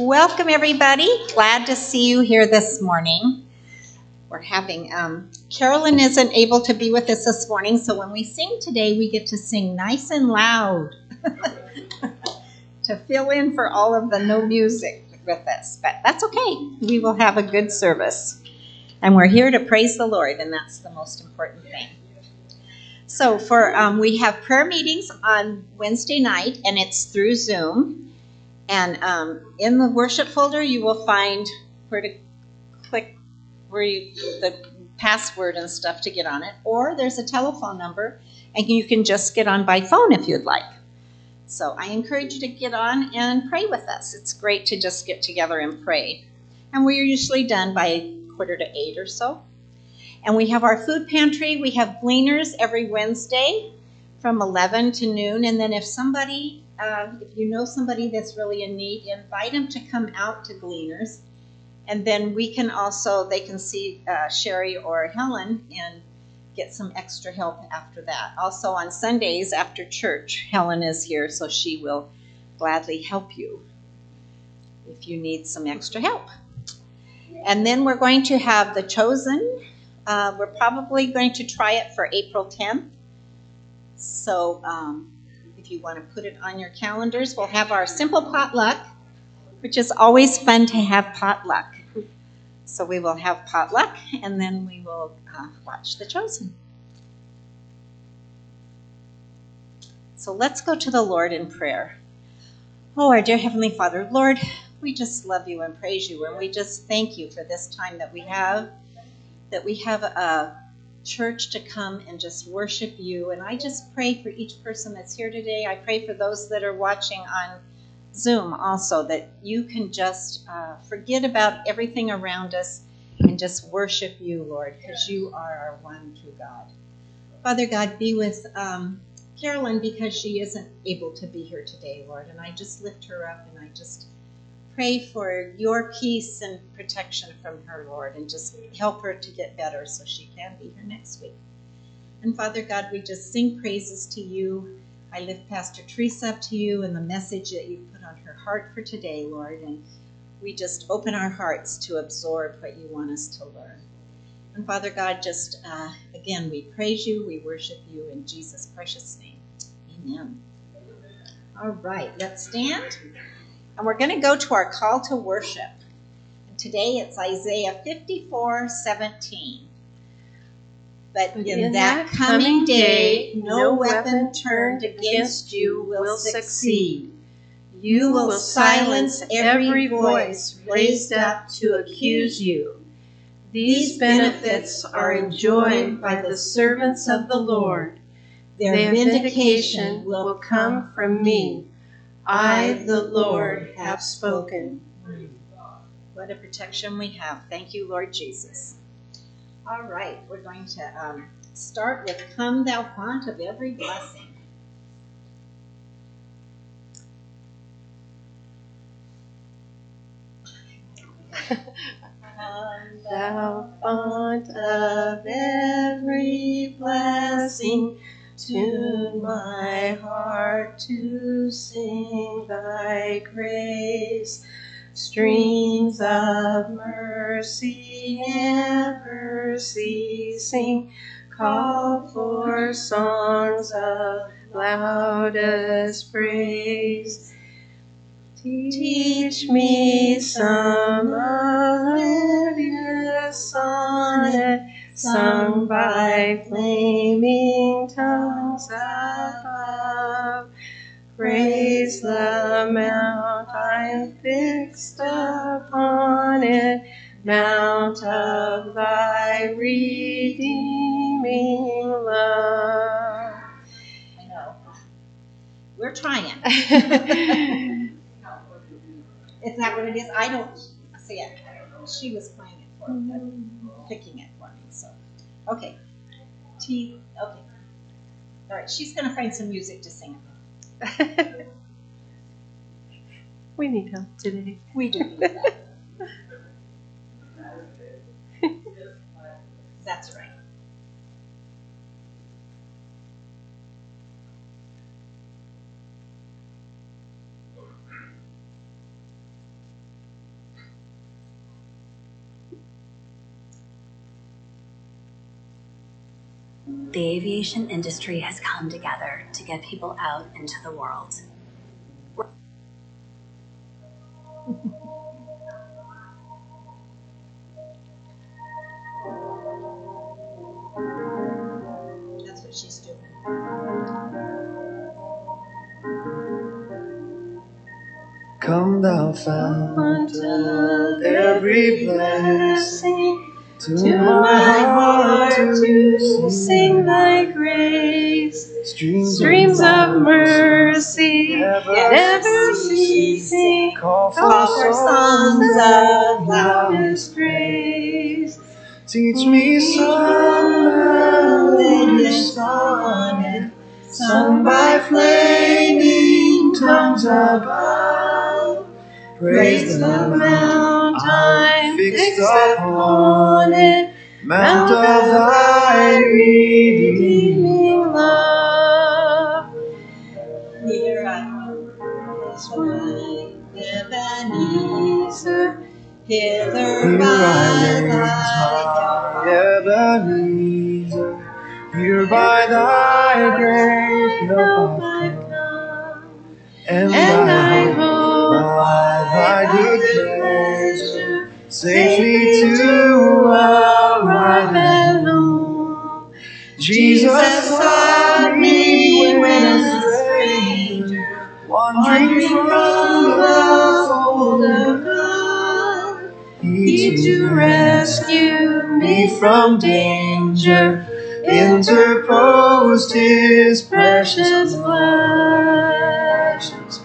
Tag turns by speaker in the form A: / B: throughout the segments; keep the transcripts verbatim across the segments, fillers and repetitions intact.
A: Welcome, everybody. Glad to see you here this morning. We're having, um, Carolyn isn't able to be with us this morning, so when we sing today, we get to sing nice and loud to fill in for all of the no music with us. But that's okay. We will have a good service. And we're here to praise the Lord, and that's the most important thing. So for um, we have prayer meetings on Wednesday night, and it's through Zoom. And um, in the worship folder, you will find where to click where you, the password and stuff to get on it. Or there's a telephone number, and you can just get on by phone if you'd like. So I encourage you to get on and pray with us. It's great to just get together and pray. And we're usually done by quarter to eight or so. And we have our food pantry. We have gleaners every Wednesday from eleven to noon. And then if somebody... Uh, if you know somebody that's really in need, invite them to come out to Gleaners. And then we can also, they can see uh, Sherry or Helen and get some extra help after that. Also on Sundays after church, Helen is here, so she will gladly help you if you need some extra help. And then we're going to have The Chosen. Uh, we're probably going to try it for April tenth. So, um, if you want to put it on your calendars, we'll have our simple potluck, which is always fun to have potluck. So we will have potluck, and then we will uh, watch The Chosen. So let's go to the Lord in prayer. Oh, our dear Heavenly Father, Lord, we just love you and praise you, and we just thank you for this time that we have, that we have a church to come and just worship you. And I just pray for each person that's here today. I pray for those that are watching on Zoom also, that you can just uh, forget about everything around us and just worship you, Lord, because you are our one true God. Father God, be with um, Carolyn, because she isn't able to be here today, Lord, and I just lift her up, and I just pray for your peace and protection from her, Lord, and just help her to get better so she can be here next week. And Father God, we just sing praises to you. I lift Pastor Teresa up to you and the message that you put on her heart for today, Lord, and we just open our hearts to absorb what you want us to learn. And Father God, just uh, again, we praise you, we worship you in Jesus' precious name. Amen. All right, let's stand. And we're going to go to our call to worship. And today it's Isaiah fifty-four seventeen. But in, in that coming day, no weapon turned against you will succeed. You will silence every voice raised up to accuse you. These benefits are enjoyed by the servants of the Lord. Their vindication will come from me. I, the Lord, have spoken. What a protection we have. Thank you, Lord Jesus. All right, we're going to um, start with Come Thou Fount of Every Blessing. Come Thou Fount of every blessing, tune my heart to sing thy grace. Streams of mercy never ceasing, call for songs of loudest praise. Teach me some melodious sonnet, sung by flaming tongues above. Praise the mount I'm fixed upon it, mount of thy redeeming love. I know. We're trying. Is that what it is? I don't see it. She was playing it for me, but picking it for me. So, okay. T. Okay. All right. She's going to find some music to sing.
B: We need help today.
A: We do need that. That's right.
C: the aviation industry has come together to get people out into the world.
A: That's what she's doing.
D: Come thou fount of every blessing, to, to my heart to sing thy grace. Streams, Streams of mercy, never ceasing, call for songs of loudest praise. Teach me some melodious sonnet, sung by flaming tongues above. Praise the mount I'm fixed upon it, mount of thy redeeming love.
A: Here I is my Ebenezer, hither
D: Here
A: by
D: I
A: thy
D: raise my Ebenezer, here by thy great help I've come, and, and I hope by thy good pleasure safely to arrive at home. Jesus sought me when a stranger, wandering from the fold of God. He to rescue me from danger interposed his precious blood.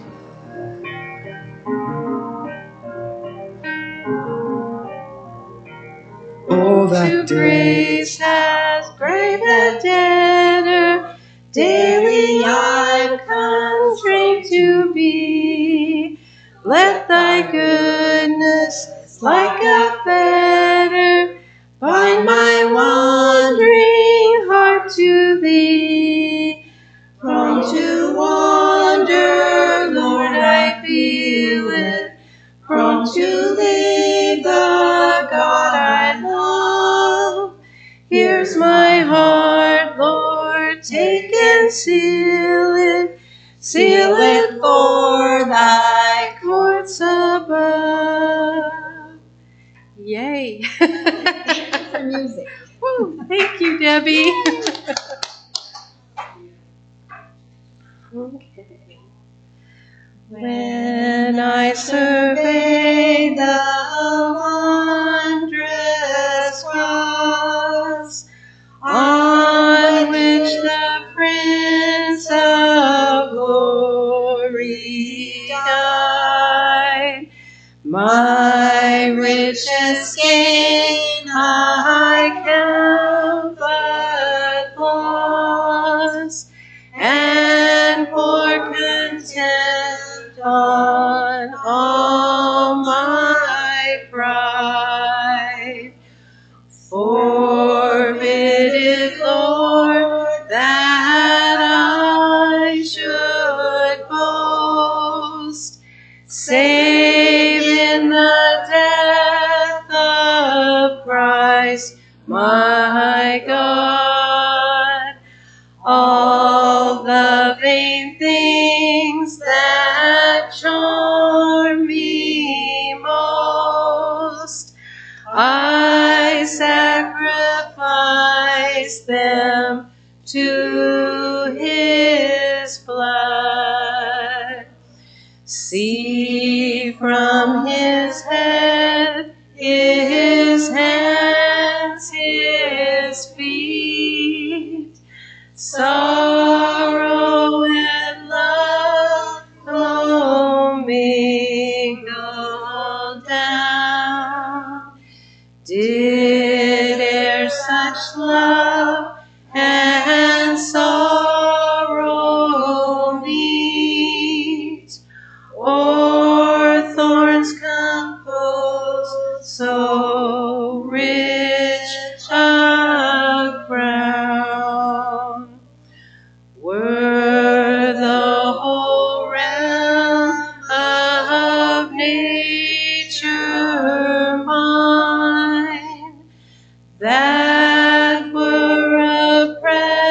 D: Oh, that grace has braved the debtor, daily I've constrained to be. Let thy goodness, like a fetter, bind my wandering heart to thee. Prone to wander, Lord, I feel it, prone to leave the God I love. Here's my heart, Lord, take and seal it, seal it for thy courts above. Yay.
A: Thank you for music.
B: Woo, thank you, Debbie. Okay.
A: When I survey the wondrous cross on which the Prince of Glory died, my richest gain I count but loss, and for contempt on all my pride. Forbid it, Lord, that I should boast, save in the death of Christ my God. All the vain things that charm me most, I sacrifice them to his blood. See from his head, his hands, his feet, sorrow and love commingled down. Did e'er such love and sorrow meet, or thorns compose so rich a crown? Were the whole realm of nature mine, that were a present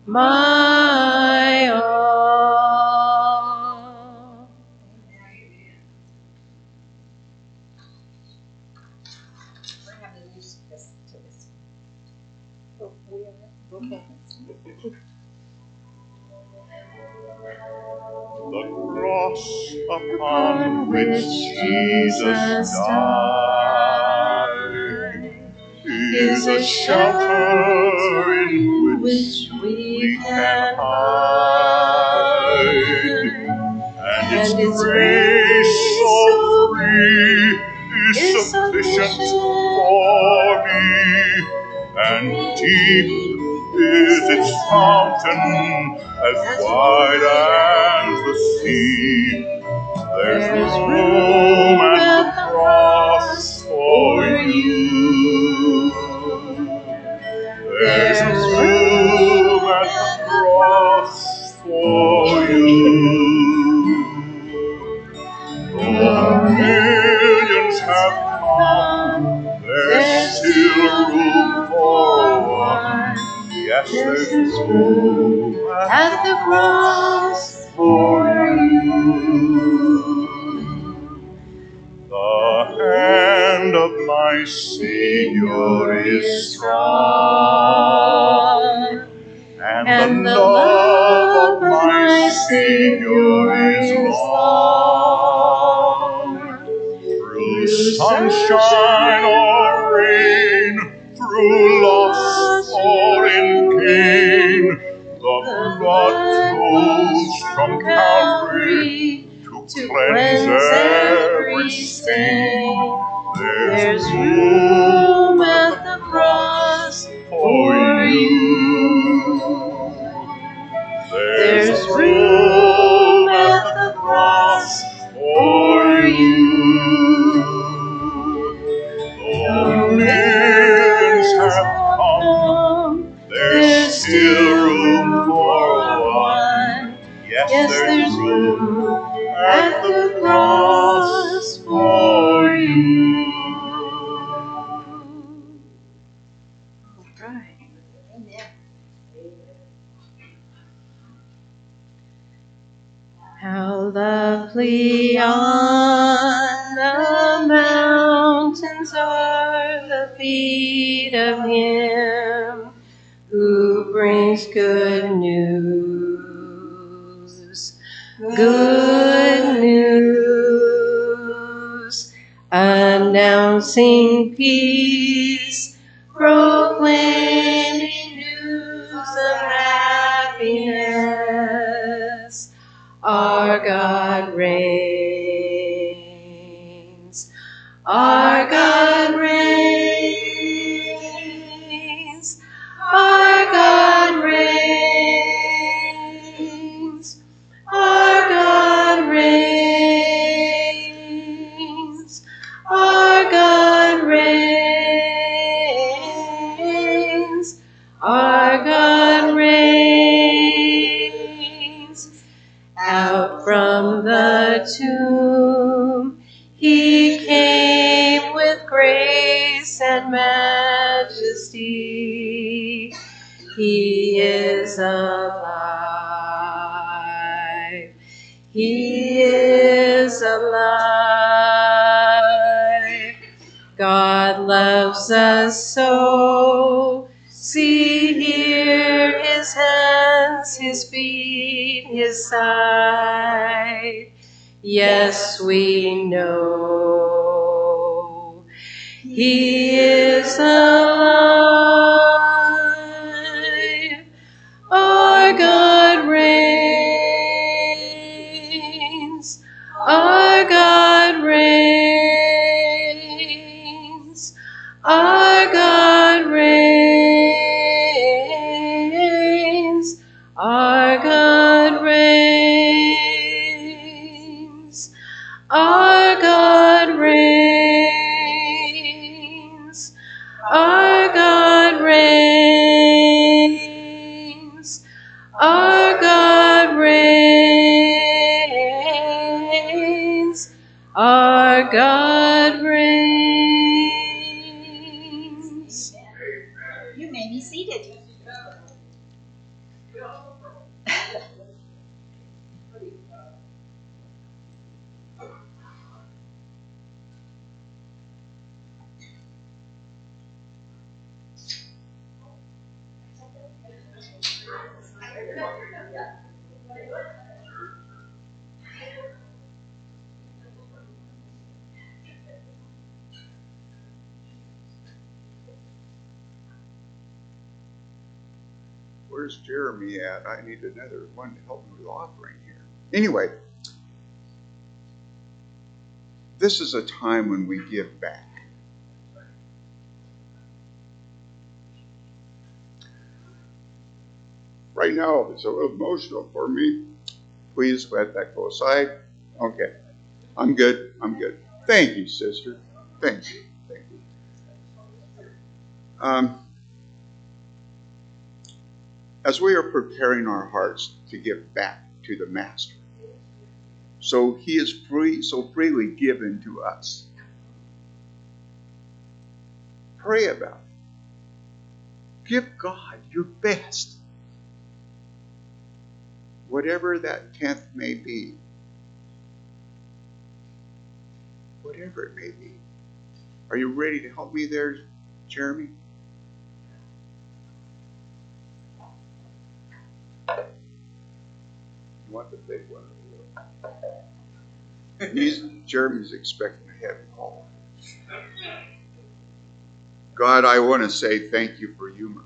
D: my all.
A: We're having you this to this. Oh, we are? Okay.
E: The cross upon which Jesus died is a shelter in which we can hide, and its grace so free is sufficient for me, and deep is its fountain as wide as the sea. There's room at the cross for you. There's room at the cross for you. Though millions have come, there's still room for one. Yes, there's room at the cross for you. The hand of my Savior is strong, and, and the love of my Savior is long. Through sunshine or rain, through loss or in pain, the blood flows from Calvary to cleanse every stain. There's room at the cross for you. There's room at the cross for you. Though millions have come, there's still room for one. Yes, there's room at the cross for you.
D: All right.
A: Amen.
D: How lovely on the mountains are the feet of him who brings good news, good news, announcing peace, proclaiming news of happiness. Our God reigns, our God reigns, our God reigns, our God reigns, our God reigns, our God reigns. Out from the tomb he came with grace and majesty. He is alive. He is alive. God loves us so. See here his hands, his feet, his side. Yes, we know he is alive. Our God reigns. Our God reigns. Our God reigns. Our God reigns. Our God reigns. Our God reigns. Our God reigns. Our God reigns.
A: You may be seated.
E: Where's Jeremy at? I need another one to help me with the offering here. Anyway, this is a time when we give back. Right now, it's a little emotional for me. Please let that go aside. Okay. I'm good. I'm good. Thank you, sister. Thank you. Thank you. Um, as we are preparing our hearts to give back to the Master, so he is free, so freely given to us. Pray about it. Give God your best. Whatever that tenth may be. Whatever it may be. Are you ready to help me there, Jeremy? You want the big one? He's, Jeremy's expecting a heavy call. God, I want to say thank you for humor.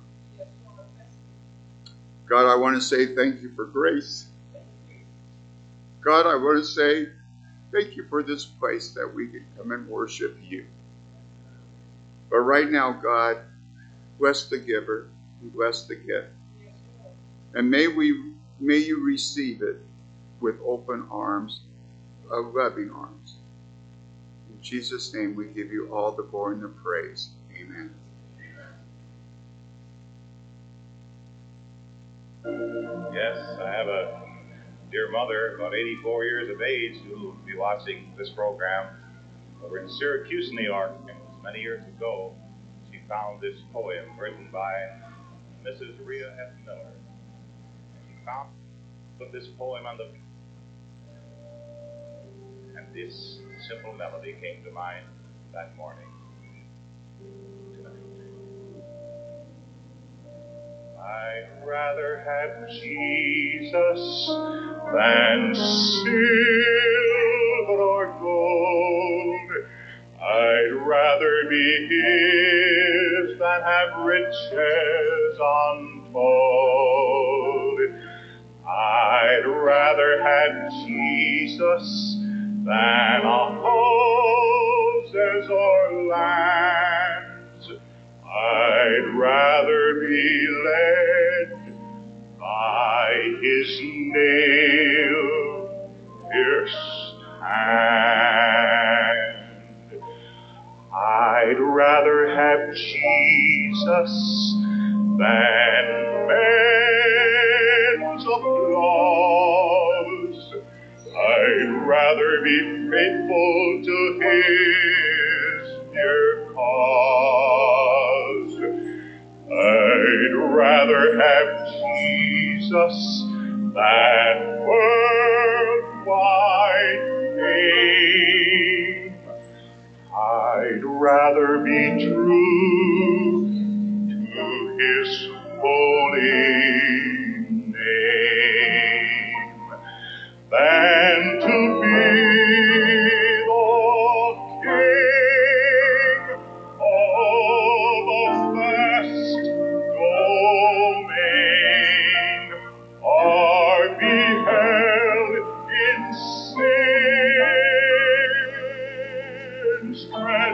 E: God, I want to say thank you for grace. God, I want to say thank you for this place that we can come and worship you. But right now, God, bless the giver and bless the gift. And may we, may you receive it with open arms, uh, loving arms. In Jesus' name, we give you all the glory and the praise. Amen.
F: Yes, I have a dear mother, about eighty-four years of age, who will be watching this program over in Syracuse, New York. And many years ago, she found this poem written by Missus Rhea F. Miller. And she found put this poem on the and this simple melody came to mind that morning. I'd rather have Jesus than silver or gold. I'd rather be his than have riches untold. I'd rather have Jesus than a houses or lands. I'd rather be led by his nail-pierced hand. I'd rather have Jesus than men's applause. I'd rather be faithful to his dear cause. I'd rather have Jesus than worldwide fame. I'd rather be true to his holy name than to be the king of a vast domain, or be held in sin's dread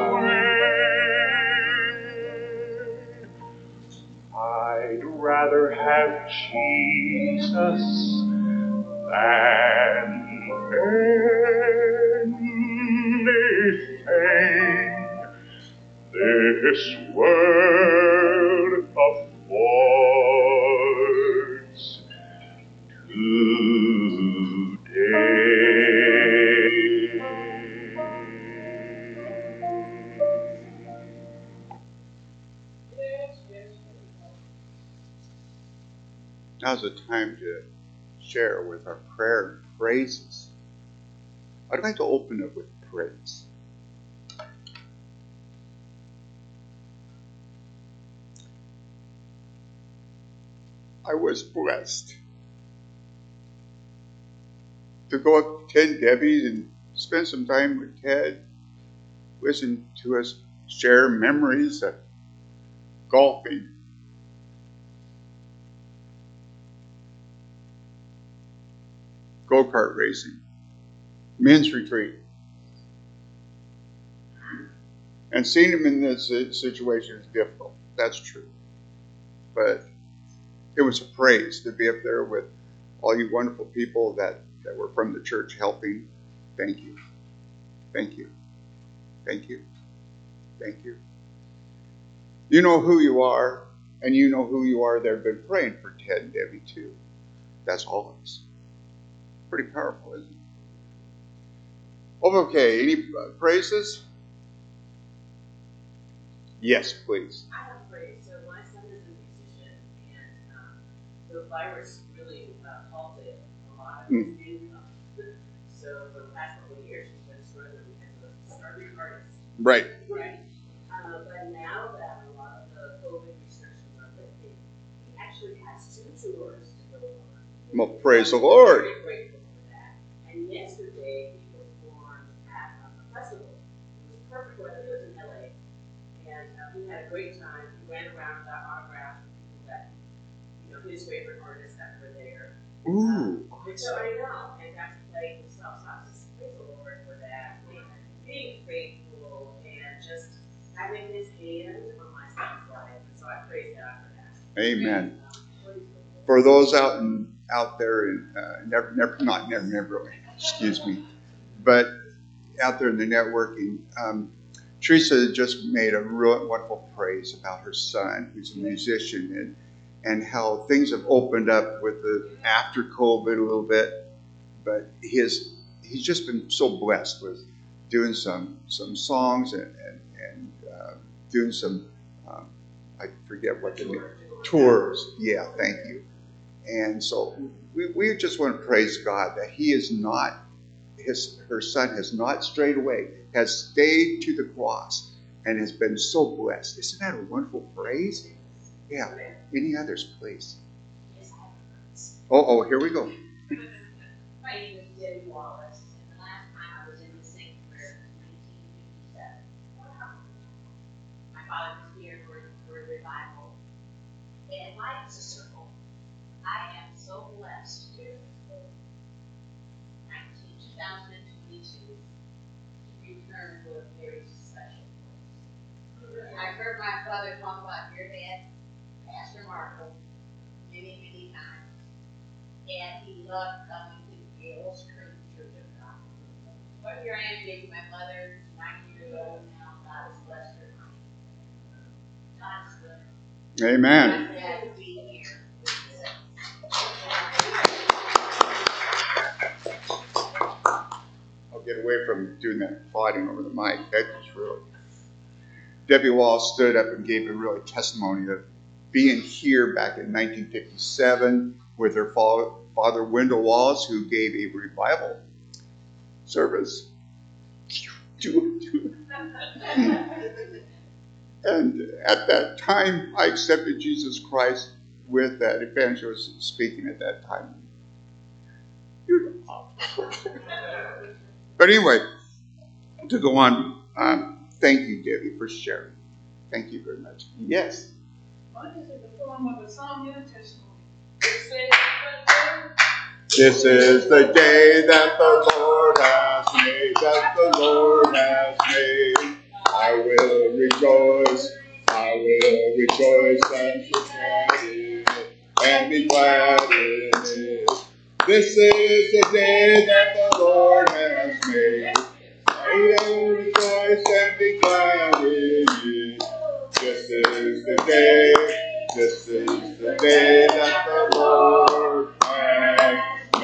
F: sway. I'd rather have Jesus than anything this world affords today.
E: Now's the time to share with our prayer and praises. I'd like to open it with praise. I was blessed to go up to Ted Debbie's and spend some time with Ted, listen to us share memories of golfing, go-kart racing, men's retreat. And seeing him in this situation is difficult. That's true. But it was a praise to be up there with all you wonderful people that, that were from the church helping. Thank you. Thank you. Thank you. Thank you. You know who you are, and you know who you are that have been praying for Ted and Debbie too. That's all of us. Pretty powerful, isn't it? Okay, any praises? Yes, please.
G: I have praise. So my son is a musician, and um, the virus really uh, halted a lot of his mm. income. So for the past couple of years, he's been struggling because of starving artists.
E: Right.
G: Right. Uh, but now that a lot of the COVID restrictions are lifting, he actually has two tours to go on.
E: Well, praise the Lord.
G: Very grateful for that. And yesterday, he performed at um, a festival. It was perfect weather. It was in L A. And uh, we had a great time. He ran around, got autographs from people that, you know, his favorite artists that were there.
E: Ooh.
G: Um, so I know, and got to play himself. So I just praise the Lord for that. And being faithful and just having his hand on my son's life. And so I praise God for that.
E: Amen. For those out in, out there in uh, never, never, not never, never, excuse me, but out there in the networking. Um, Teresa just made a real wonderful praise about her son, who's a musician, and, and how things have opened up with the after COVID a little bit. But his he's just been so blessed with doing some some songs and and, and uh, doing some um, I forget what the name tours. Yeah, thank you. And so we we just want to praise God that he is not. His, her son has not strayed away, has stayed to the cross, and has been so blessed. Isn't that a wonderful praise? Yeah. Any others, please?
C: Yes, I have a praise.
E: Oh, oh, here we go.
C: My name is Debbie Wallace, and the last time I was in the sanctuary was nineteen fifty-seven. My father was here for, for a revival, and life is a circle. I am so blessed. two thousand twenty-two to return to a very special place. I've heard my father talk about your dad, Pastor Marco, many, many times, and he loved coming to Gales Creek Church of God. But here I am taking my mother, ninety years old now. God has blessed her. God is good.
E: Amen.
C: I'm glad to be here.
E: Get away from doing that applauding over the mic. That was really. Debbie Walls stood up and gave a really testimony of being here back in nineteen fifty-seven with her father, Wendell Walls, who gave a revival service. And at that time, I accepted Jesus Christ with that evangelist speaking at that time. But anyway, to go on, um, thank you, Debbie, for sharing. Thank you very much. Yes?
H: Mine is in the form of a song and a testimony.
E: This is the day that the Lord has made, that the Lord has made. I will rejoice, I will rejoice and be glad in it, and be glad in it. This is the day that the Lord has made. I will rejoice and be glad in it. This is the day, this is the day that the Lord has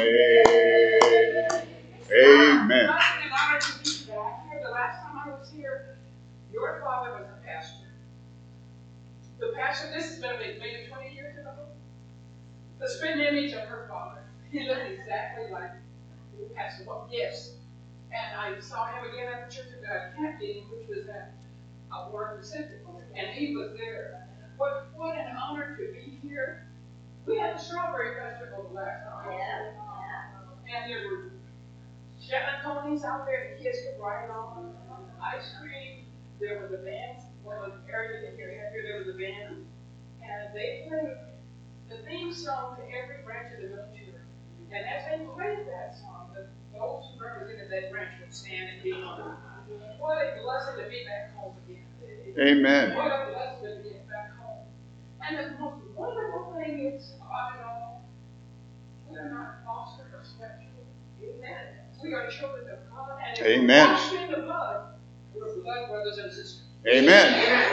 E: made. Amen.
H: An honor to be back here. The last time I was here, your father was a pastor. The pastor, this has been maybe twenty years ago. It's been an image of her father. He looked exactly like Pastor Bob. Yes. And I saw him again at the church uh, camp meeting, which was at uh, Warren Pacific, and he was there. What, what an honor to be here. We had the Strawberry Festival the last time.
C: Yeah.
H: And there were Shetland ponies out there, the kids could ride on, ice cream. There was a band, one of the area here, here there was a band, and they played the theme song to every branch of the military. And as they played that song, the, those who represented that branch would stand and be on. What a blessing to be back home again.
E: Amen.
H: What a blessing to be back home. And the most wonderful thing is about it all, we are not foster or special. Amen. We are children of God. And if
E: Amen.
H: we're washed in the blood, we're blood brothers and sisters.
E: Amen.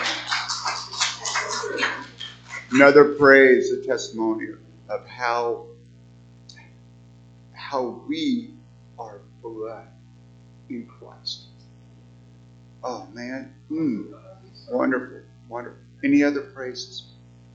E: Another praise, a testimony of how, how we are blood in Christ. Oh, man. Mm. Wonderful. Wonderful. Any other praises?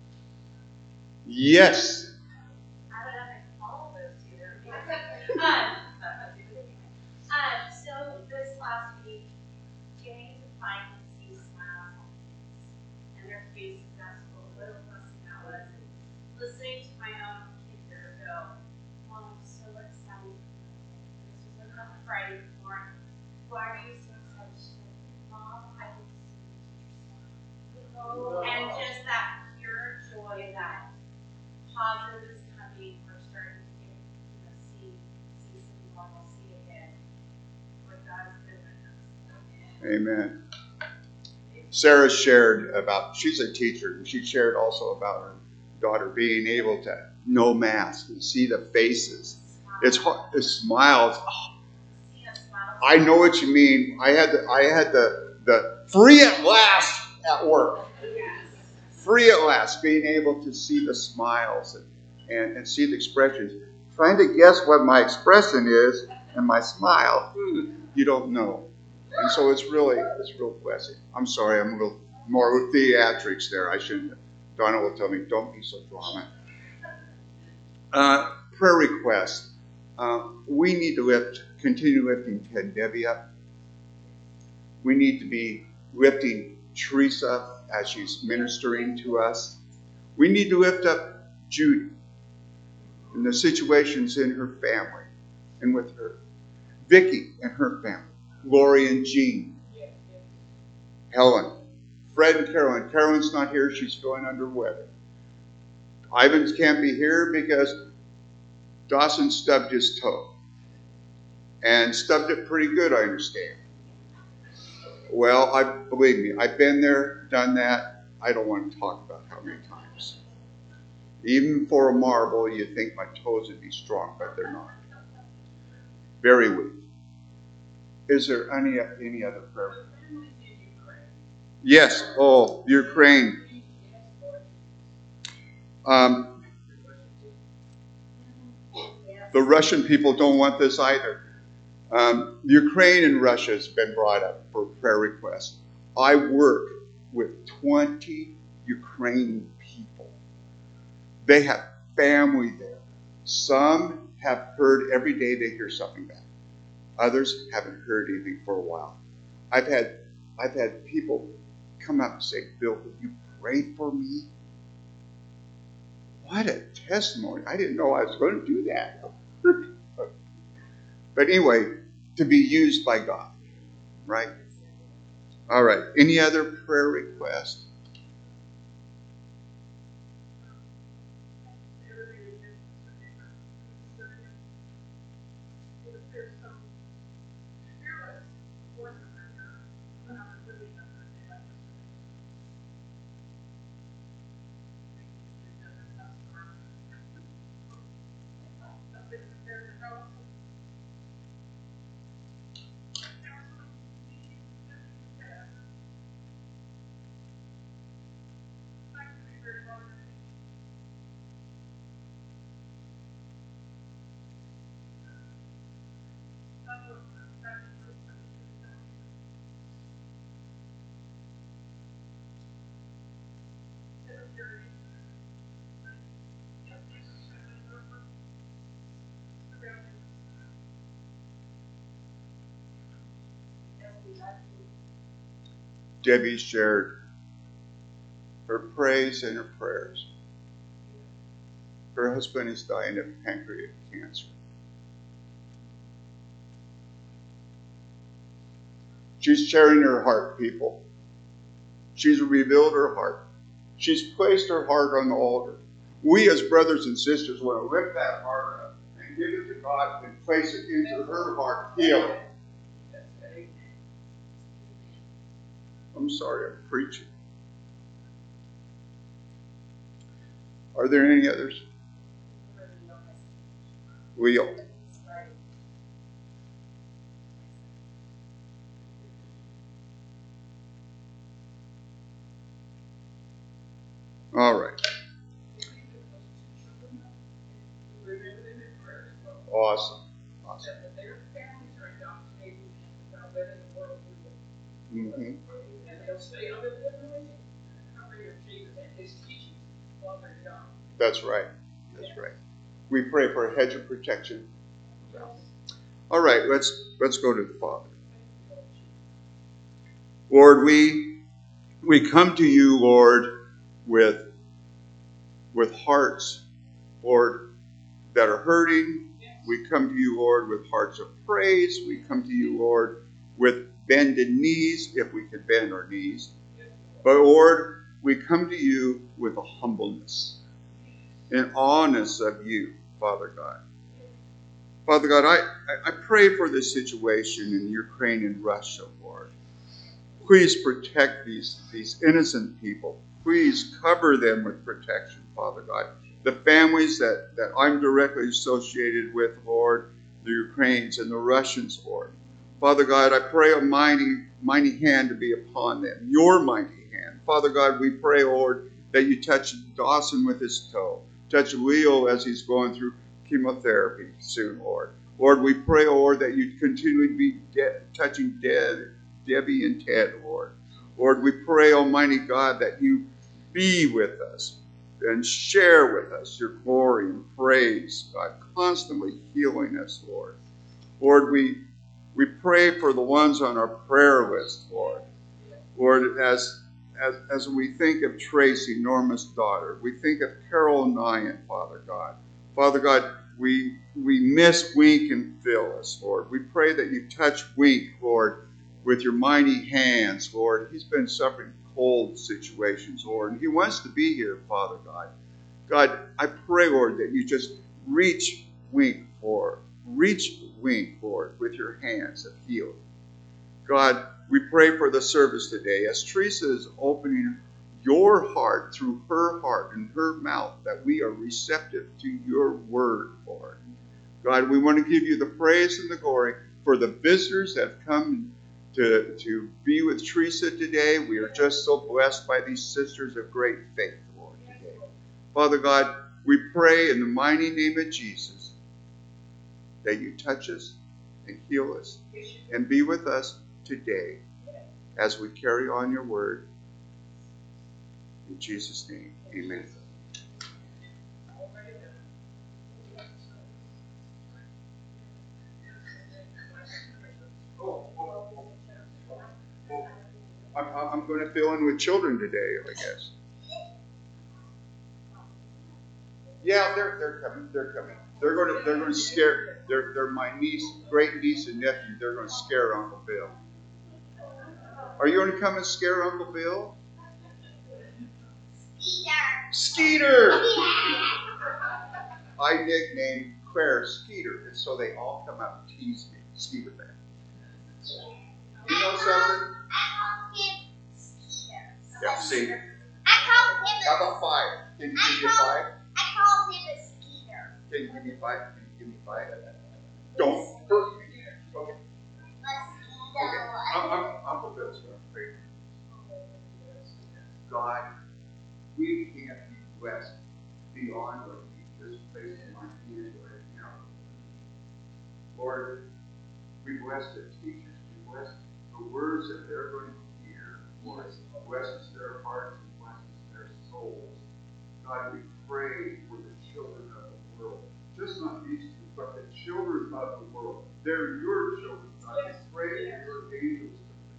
E: Yes.
I: I don't know if I can follow those two. um, um, so this last week, Jane could finally see smiles on faces, and their faces got full. What a blessing that was. And listening to my own kid here go, Mom, I'm so excited. This was on Friday morning. Why are you so excited? She said, Mom, I can see the teacher smile. And just that pure joy that positive is coming. We're starting to get, you know, see, see some normalcy again. What God's given us.
E: Amen. Sarah shared about, she's a teacher, and she shared also about her daughter being able to no mask and see the faces. It's hard, it smiles. Oh, I know what you mean. I had the, I had the, the free at last at work. Free at last, being able to see the smiles and, and, and see the expressions. Trying to guess what my expression is and my smile, you don't know. And so it's really, it's real blessing. I'm sorry, I'm a little more with theatrics there. I shouldn't. Donna will tell me, don't be so dramatic. Uh, prayer request. Uh, we need to lift, continue lifting Ted Debbie up. We need to be lifting Teresa as she's ministering to us. We need to lift up Judy and the situations in her family and with her. Vicky and her family. Lori and Jean. Helen. Fred and Carolyn. Carolyn's not here. She's feeling under weather. Ivans can't be here because Dawson stubbed his toe. And stubbed it pretty good, I understand. Well, I believe me, I've been there, done that. I don't want to talk about how many times. Even for a marble, you'd think my toes would be strong, but they're not. Very weak. Is there any any other prayer? Yes. Oh, Ukraine. Um, the Russian people don't want this either. Um, Ukraine and Russia has been brought up for prayer requests. I work with twenty Ukrainian people. They have family there. Some have heard every day they hear something back. Others haven't heard anything for a while. I've had I've had people come up and say, Bill, would you pray for me? What a testimony. I didn't know I was going to do that. But anyway, to be used by God, right? All right. Any other prayer requests? Debbie shared her praise and her prayers. Her husband is dying of pancreatic cancer. She's sharing her heart, people. She's revealed her heart. She's placed her heart on the altar. We as brothers and sisters want to lift that heart up and give it to God and place it into her heart. Heal. I'm sorry, I'm preaching. Are there any others? Leo. All right. Awesome. Awesome. Mm-hmm.
H: And they'll stay under the anointing and the covering of Jesus and his teachings while they're young.
E: That's right. That's right. We pray for a hedge of protection. All right, let's let's go to the Father. Lord, we we come to you, Lord, with with hearts, Lord, that are hurting. We come to you, Lord, with hearts of praise. We come to you, Lord, with bended knees, if we could bend our knees. But Lord, we come to you with a humbleness, an awness of you, Father God. Father God, I, I pray for this situation in Ukraine and Russia, Lord. Please protect these, these innocent people. Please cover them with protection, Father God. The families that, that I'm directly associated with, Lord, the Ukrainians and the Russians, Lord. Father God, I pray a mighty, mighty hand to be upon them, your mighty hand. Father God, we pray, Lord, that you touch Dawson with his toe. Touch Leo as he's going through chemotherapy soon, Lord. Lord, we pray, Lord, that you continually be de- touching De- Debbie and Ted, Lord. Lord, we pray, Almighty God, that you be with us and share with us your glory and praise, God, constantly healing us, Lord. Lord, we we pray for the ones on our prayer list, Lord. Lord, as as, as we think of Tracy, Norma's daughter, we think of Carol Nyan, Father God. Father God, we we miss Wink and Phyllis, Lord. We pray that you touch Wink, Lord, with your mighty hands, Lord. He's been suffering cold situations, Lord, and he wants to be here, Father God. God, I pray, Lord, that you just reach Wink, Lord. Reach Wink, Lord, with your hands of healing. God, we pray for the service today as Teresa is opening your heart through her heart and her mouth, that we are receptive to your word, Lord. God, we want to give you the praise and the glory for the visitors that have come to, to be with Teresa today. We are just so blessed by these sisters of great faith, Lord, today. Father God, we pray in the mighty name of Jesus that you touch us and heal us and be with us today as we carry on your word. In Jesus' name, amen. I'm, I'm going to fill in with children today, I guess. Yeah, they're they're coming. They're coming. They're going to they're going to scare. They're they're my niece, great niece and nephew. They're going to scare Uncle Bill. Are you going to come and scare Uncle Bill?
I: Skeeter.
E: Skeeter. I nicknamed Claire Skeeter, and so they all come up and tease me. Skeeter back. You know something?
I: I call him Skeeter.
E: Yeah, see.
I: I call him a,
E: How about five? Can you give me five?
I: I call him a Skeeter.
E: Can you give me five? Can you give me five? Don't hurt me. Okay. Okay. I'm, I'm, Uncle Bill's going to pray. God, we can't be blessed beyond what we just placed in our hands right now. Lord, we bless the teachers. We bless the words that they're going to hear. Lord, blesses their hearts and blesses their souls. God, we pray for the children of the world. Just not these two, but the children of the world. They're your children. God, we pray for your angels to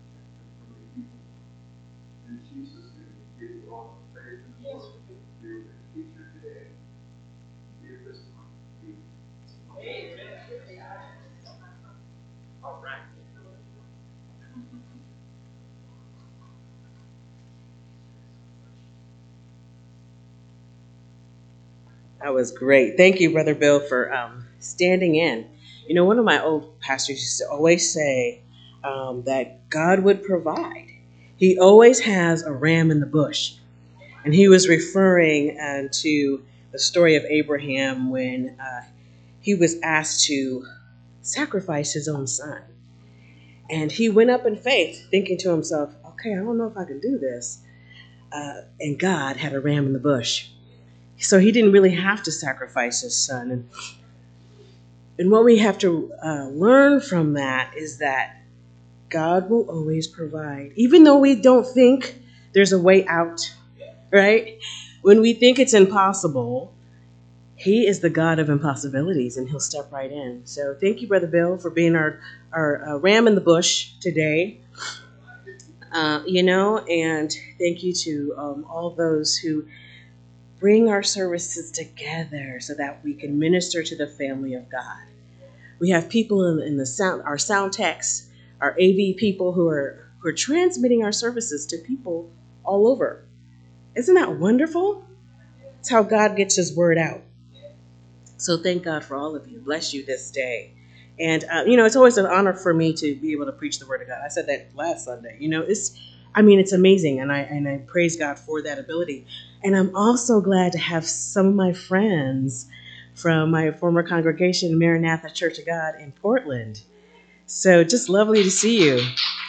J: That was great. Thank you, Brother Bill, for um, standing in. You know, one of my old pastors used to always say um, that God would provide. He always has a ram in the bush. And he was referring uh, to the story of Abraham when uh, he was asked to sacrifice his own son. And he went up in faith, thinking to himself, okay, I don't know if I can do this. Uh, and God had a ram in the bush. So he didn't really have to sacrifice his son. And, and what we have to uh, learn from that is that God will always provide. Even though we don't think there's a way out, right? When we think it's impossible, he is the God of impossibilities, and he'll step right in. So thank you, Brother Bill, for being our, our uh, ram in the bush today. Uh, you know, and thank you to um, all those who bring our services together so that we can minister to the family of God. We have people in, in the sound, our sound techs, our A V people who are who are transmitting our services to people all over. Isn't that wonderful? It's how God gets his word out. So thank God for all of you. Bless you this day. And, uh, you know, it's always an honor for me to be able to preach the word of God. I said that last Sunday. You know, it's, I mean, it's amazing. And I, and I praise God for that ability. And I'm also glad to have some of my friends from my former congregation, Maranatha Church of God in Portland. So just lovely to see you.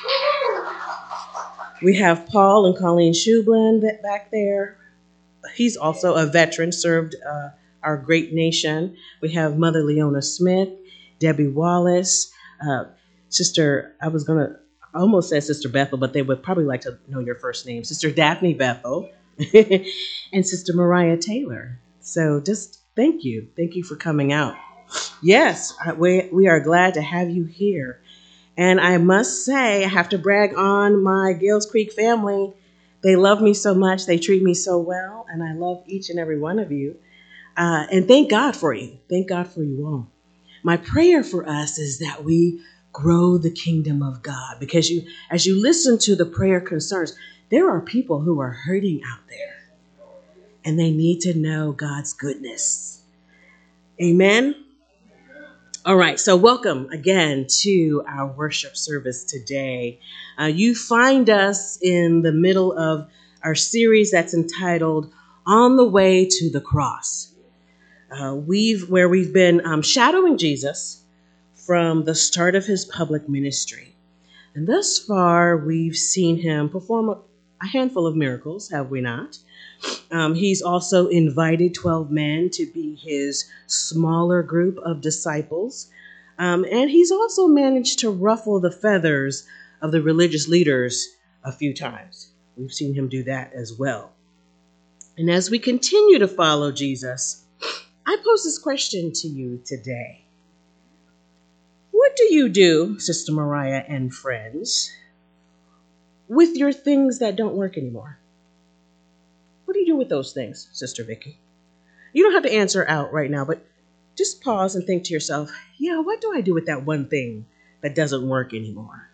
J: We have Paul and Colleen Shublin back there. He's also a veteran, served uh, our great nation. We have Mother Leona Smith, Debbie Wallace, uh, Sister, I was going to almost say Sister Bethel, but they would probably like to know your first name, Sister Daphne Bethel, and Sister Mariah Taylor. So just thank you. Thank you for coming out. Yes, we, we are glad to have you here. And I must say, I have to brag on my Gales Creek family. They love me so much. They treat me so well. And I love each and every one of you. Uh, and thank God for you. Thank God for you all. My prayer for us is that we grow the kingdom of God. Because you, as you listen to the prayer concerns, there are people who are hurting out there. And they need to know God's goodness. Amen. All right, so welcome again to our worship service today. Uh, you find us in the middle of our series that's entitled On the Way to the Cross. Uh, we've where we've been um, shadowing Jesus from the start of his public ministry. And thus far, we've seen him perform a, a handful of miracles, have we not? Um, he's also invited twelve men to be his smaller group of disciples. Um, and he's also managed to ruffle the feathers of the religious leaders a few times. We've seen him do that as well. And as we continue to follow Jesus, I pose this question to you today. What do you do, Sister Mariah and friends, with your things that don't work anymore? What do you do with those things, Sister Vicky? You don't have to answer out right now, but just pause and think to yourself, yeah, what do I do with that one thing that doesn't work anymore?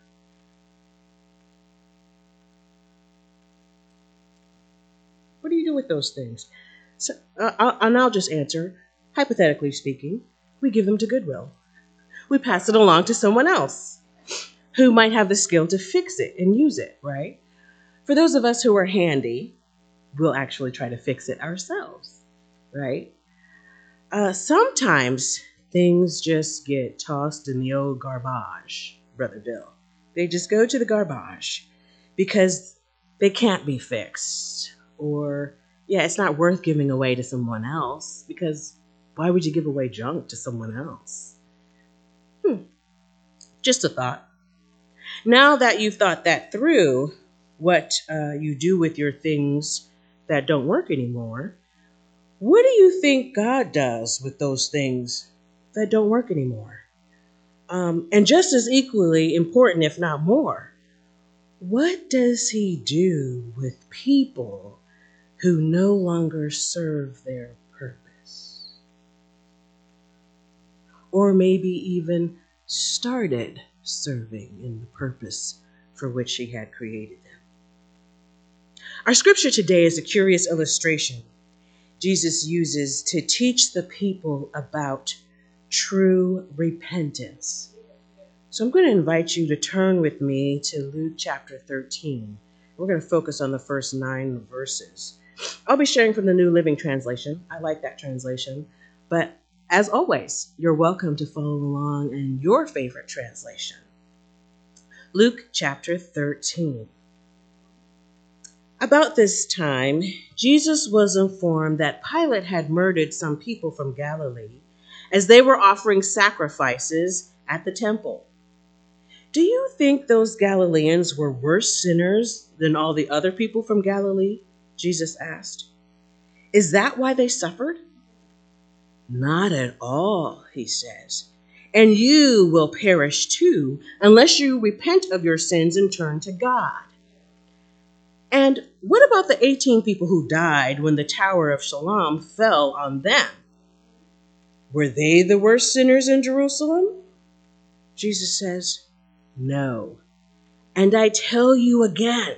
J: What do you do with those things? So, uh, and I'll just answer, hypothetically speaking, we give them to Goodwill. We pass it along to someone else who might have the skill to fix it and use it, right? For those of us who are handy, we'll actually try to fix it ourselves, right? Uh, sometimes things just get tossed in the old garbage, Brother Bill. They just go to the garbage because they can't be fixed. Or, yeah, it's not worth giving away to someone else because why would you give away junk to someone else? Hmm. Just a thought. Now that you've thought that through, what uh, you do with your things that don't work anymore, what do you think God does with those things that don't work anymore? Um, and just as equally important, if not more, what does he do with people who no longer serve their purpose? Or maybe even started serving in the purpose for which he had created them. Our scripture today is a curious illustration. Jesus uses to teach the people about true repentance. So I'm going to invite you to turn with me to Luke chapter thirteen. We're going to focus on the first nine verses. I'll be sharing from the New Living Translation. I like that translation. But as always, you're welcome to follow along in your favorite translation. Luke chapter thirteen. About this time, Jesus was informed that Pilate had murdered some people from Galilee as they were offering sacrifices at the temple. Do you think those Galileans were worse sinners than all the other people from Galilee? Jesus asked. Is that why they suffered? Not at all, he says. And you will perish too, unless you repent of your sins and turn to God. And what about the eighteen people who died when the Tower of Siloam fell on them? Were they the worst sinners in Jerusalem? Jesus says, no. And I tell you again,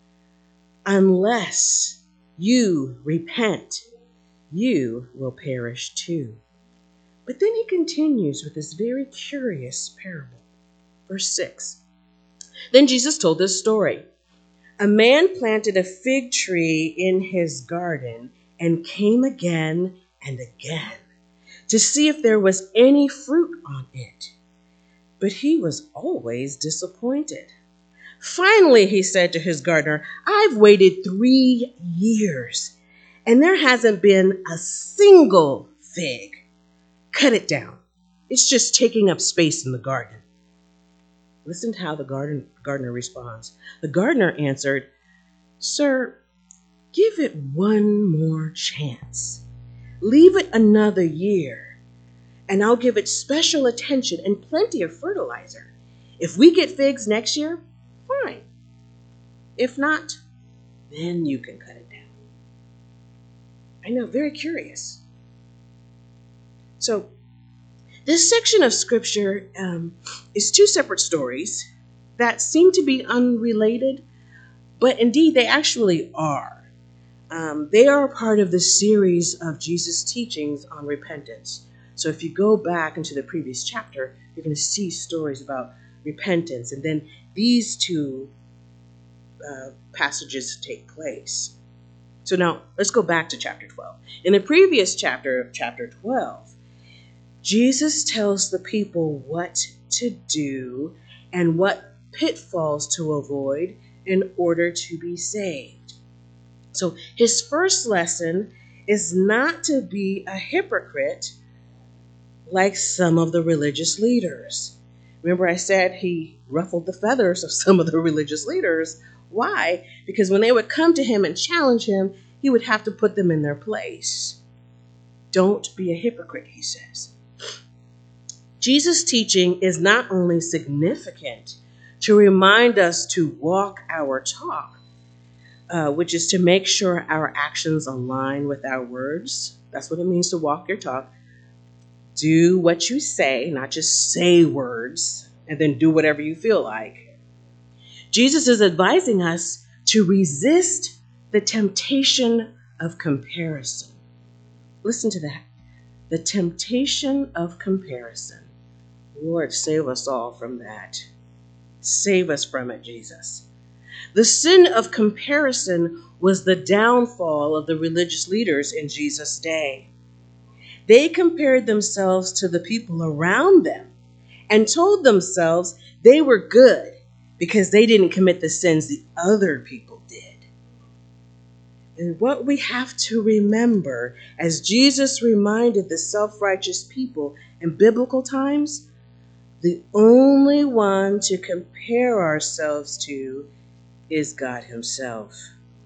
J: unless you repent, you will perish too. But then he continues with this very curious parable. Verse six. Then Jesus told this story. A man planted a fig tree in his garden and came again and again to see if there was any fruit on it. But he was always disappointed. Finally, he said to his gardener, I've waited three years and there hasn't been a single fig. Cut it down. It's just taking up space in the garden. Listen to how the garden, gardener responds. The gardener answered, Sir, give it one more chance. Leave it another year, and I'll give it special attention and plenty of fertilizer. If we get figs next year, fine. If not, then you can cut it down. I know, very curious. So, this section of scripture um, is two separate stories that seem to be unrelated, but indeed they actually are. Um, they are a part of the series of Jesus' teachings on repentance. So if you go back into the previous chapter, you're going to see stories about repentance, and then these two uh, passages take place. So now let's go back to chapter twelve. In the previous chapter of chapter twelve, Jesus tells the people what to do and what pitfalls to avoid in order to be saved. So his first lesson is not to be a hypocrite like some of the religious leaders. Remember I said he ruffled the feathers of some of the religious leaders. Why? Because when they would come to him and challenge him, he would have to put them in their place. Don't be a hypocrite, he says. Jesus' teaching is not only significant to remind us to walk our talk, uh, which is to make sure our actions align with our words. That's what it means to walk your talk. Do what you say, not just say words, and then do whatever you feel like. Jesus is advising us to resist the temptation of comparison. Listen to that. The temptation of comparison. Lord, save us all from that. Save us from it, Jesus. The sin of comparison was the downfall of the religious leaders in Jesus' day. They compared themselves to the people around them and told themselves they were good because they didn't commit the sins the other people did. And what we have to remember, as Jesus reminded the self-righteous people in biblical times, the only one to compare ourselves to is God himself.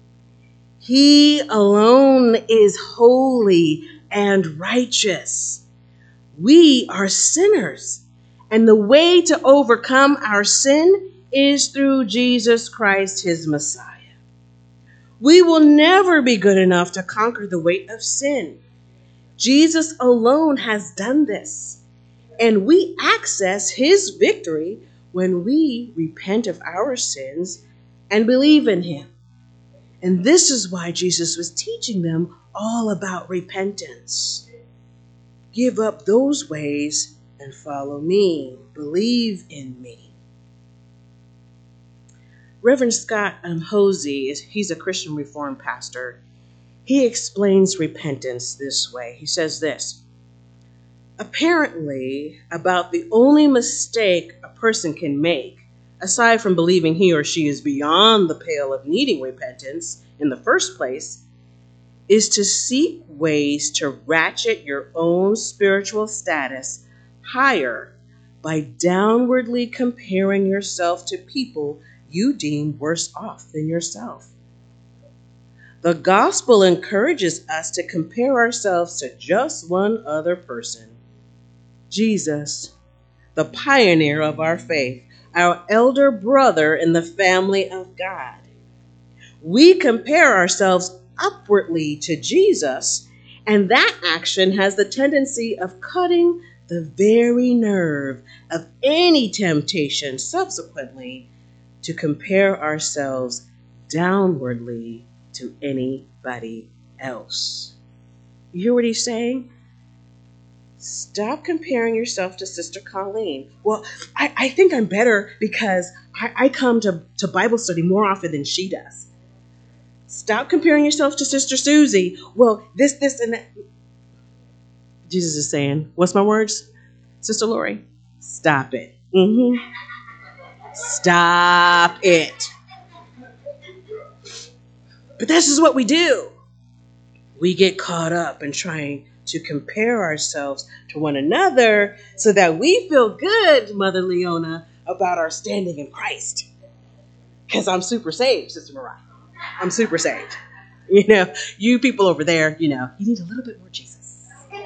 J: He alone is holy and righteous. We are sinners, and the way to overcome our sin is through Jesus Christ, his Messiah. We will never be good enough to conquer the weight of sin. Jesus alone has done this. And we access his victory when we repent of our sins and believe in him. And this is why Jesus was teaching them all about repentance. Give up those ways and follow me. Believe in me. Reverend Scott um, Hosey, he's a Christian Reformed pastor. He explains repentance this way. He says this: apparently, about the only mistake a person can make, aside from believing he or she is beyond the pale of needing repentance in the first place, is to seek ways to ratchet your own spiritual status higher by downwardly comparing yourself to people you deem worse off than yourself. The gospel encourages us to compare ourselves to just one other person, Jesus, the pioneer of our faith, our elder brother in the family of God. We compare ourselves upwardly to Jesus, and that action has the tendency of cutting the very nerve of any temptation subsequently to compare ourselves downwardly to anybody else. You hear what he's saying? Stop comparing yourself to Sister Colleen. Well, I, I think I'm better because I, I come to, to Bible study more often than she does. Stop comparing yourself to Sister Susie. Well, this, this, and that. Jesus is saying, what's my words? Sister Lori, stop it. Mm-hmm. Stop it. But this is what we do. We get caught up in trying to compare ourselves to one another so that we feel good, Mother Leona, about our standing in Christ. Because I'm super saved, Sister Mariah. I'm super saved. You know, you people over there, you know, you need a little bit more Jesus.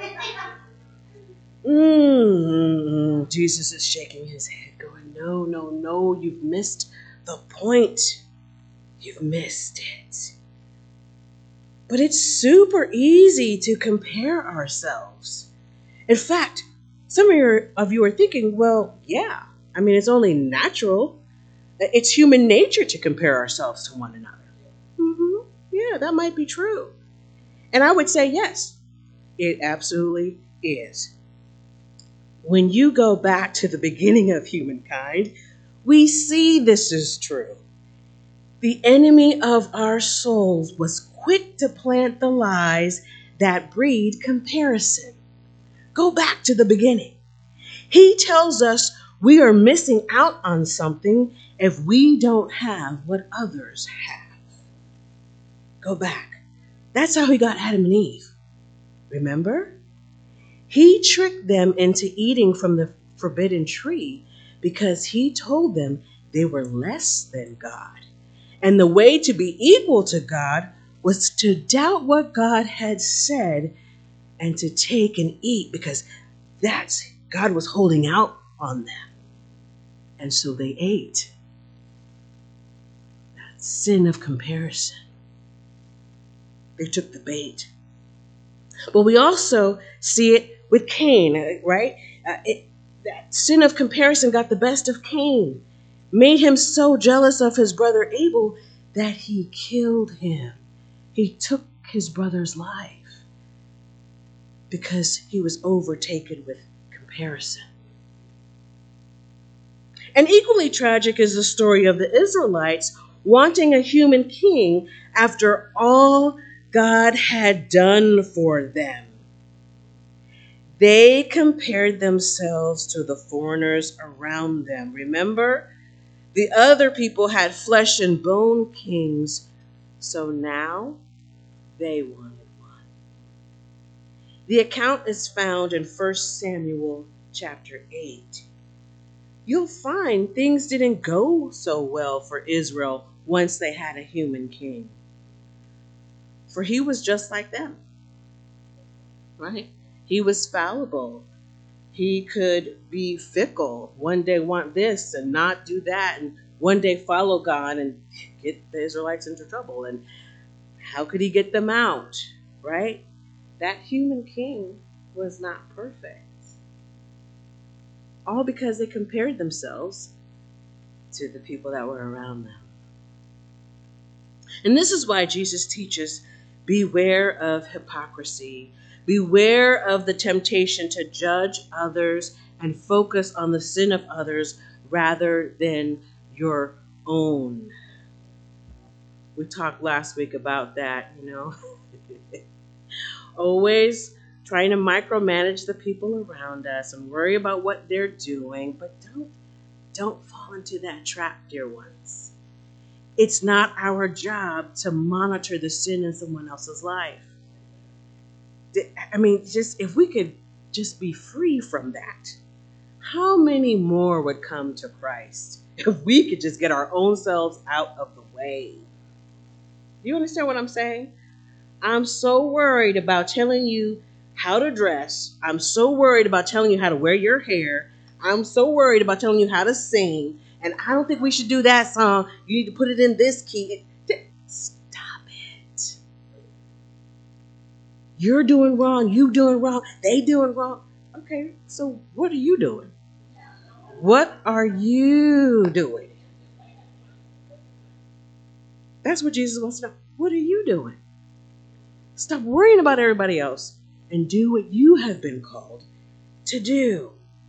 J: Mm, Jesus is shaking his head, going, no, no, no, you've missed the point. You've missed it. But it's super easy to compare ourselves. In fact, some of, your, of you are thinking, well, yeah, I mean, it's only natural. It's human nature to compare ourselves to one another. Mm-hmm. Yeah, that might be true. And I would say, yes, it absolutely is. When you go back to the beginning of humankind, we see this is true. The enemy of our souls was quick to plant the lies that breed comparison. Go back to the beginning. He tells us we are missing out on something if we don't have what others have. Go back. That's how he got Adam and Eve. Remember? He tricked them into eating from the forbidden tree because he told them they were less than God. And the way to be equal to God was to doubt what God had said and to take and eat because that's God was holding out on them. And so they ate. That sin of comparison. They took the bait. But we also see it with Cain, right? Uh, it, that sin of comparison got the best of Cain, made him so jealous of his brother Abel that he killed him. He took his brother's life because he was overtaken with comparison. And equally tragic is the story of the Israelites wanting a human king after all God had done for them. They compared themselves to the foreigners around them. Remember? The other people had flesh and bone kings, so now they wanted one. The account is found in First Samuel chapter eight. You'll find things didn't go so well for Israel once they had a human king. For he was just like them, right? He was fallible. He could be fickle. One day want this and not do that, and one day follow God and get the Israelites into trouble. And how could he get them out, right? That human king was not perfect. All because they compared themselves to the people that were around them. And this is why Jesus teaches, beware of hypocrisy. Beware of the temptation to judge others and focus on the sin of others rather than your own. We talked last week about that, you know. Always trying to micromanage the people around us and worry about what they're doing, but don't don't fall into that trap, dear ones. It's not our job to monitor the sin in someone else's life. I mean, just if we could just be free from that, how many more would come to Christ if we could just get our own selves out of the way? Do you understand what I'm saying? I'm so worried about telling you how to dress. I'm so worried about telling you how to wear your hair. I'm so worried about telling you how to sing. And I don't think we should do that song. You need to put it in this key. Stop it. You're doing wrong. You doing wrong. They doing wrong. Okay, so what are you doing? What are you doing? That's what Jesus wants to know. What are you doing? Stop worrying about everybody else and do what you have been called to do.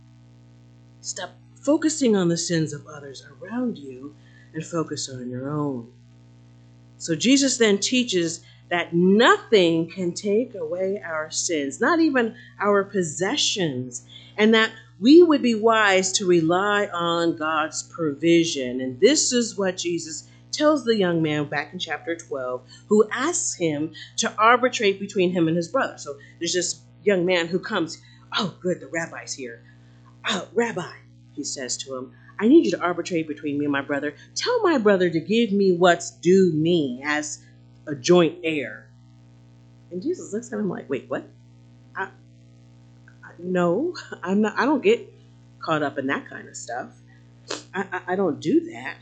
J: Stop focusing on the sins of others around you and focus on your own. So Jesus then teaches that nothing can take away our sins, not even our possessions, and that we would be wise to rely on God's provision. And this is what Jesus tells the young man back in chapter twelve, who asks him to arbitrate between him and his brother. So there's this young man who comes. Oh, good, the rabbi's here. Oh, Rabbi, he says to him, I need you to arbitrate between me and my brother. Tell my brother to give me what's due me as a joint heir. And Jesus looks at him like, wait, what? I, I, no, I'm not. I don't get caught up in that kind of stuff. I, I, I don't do that.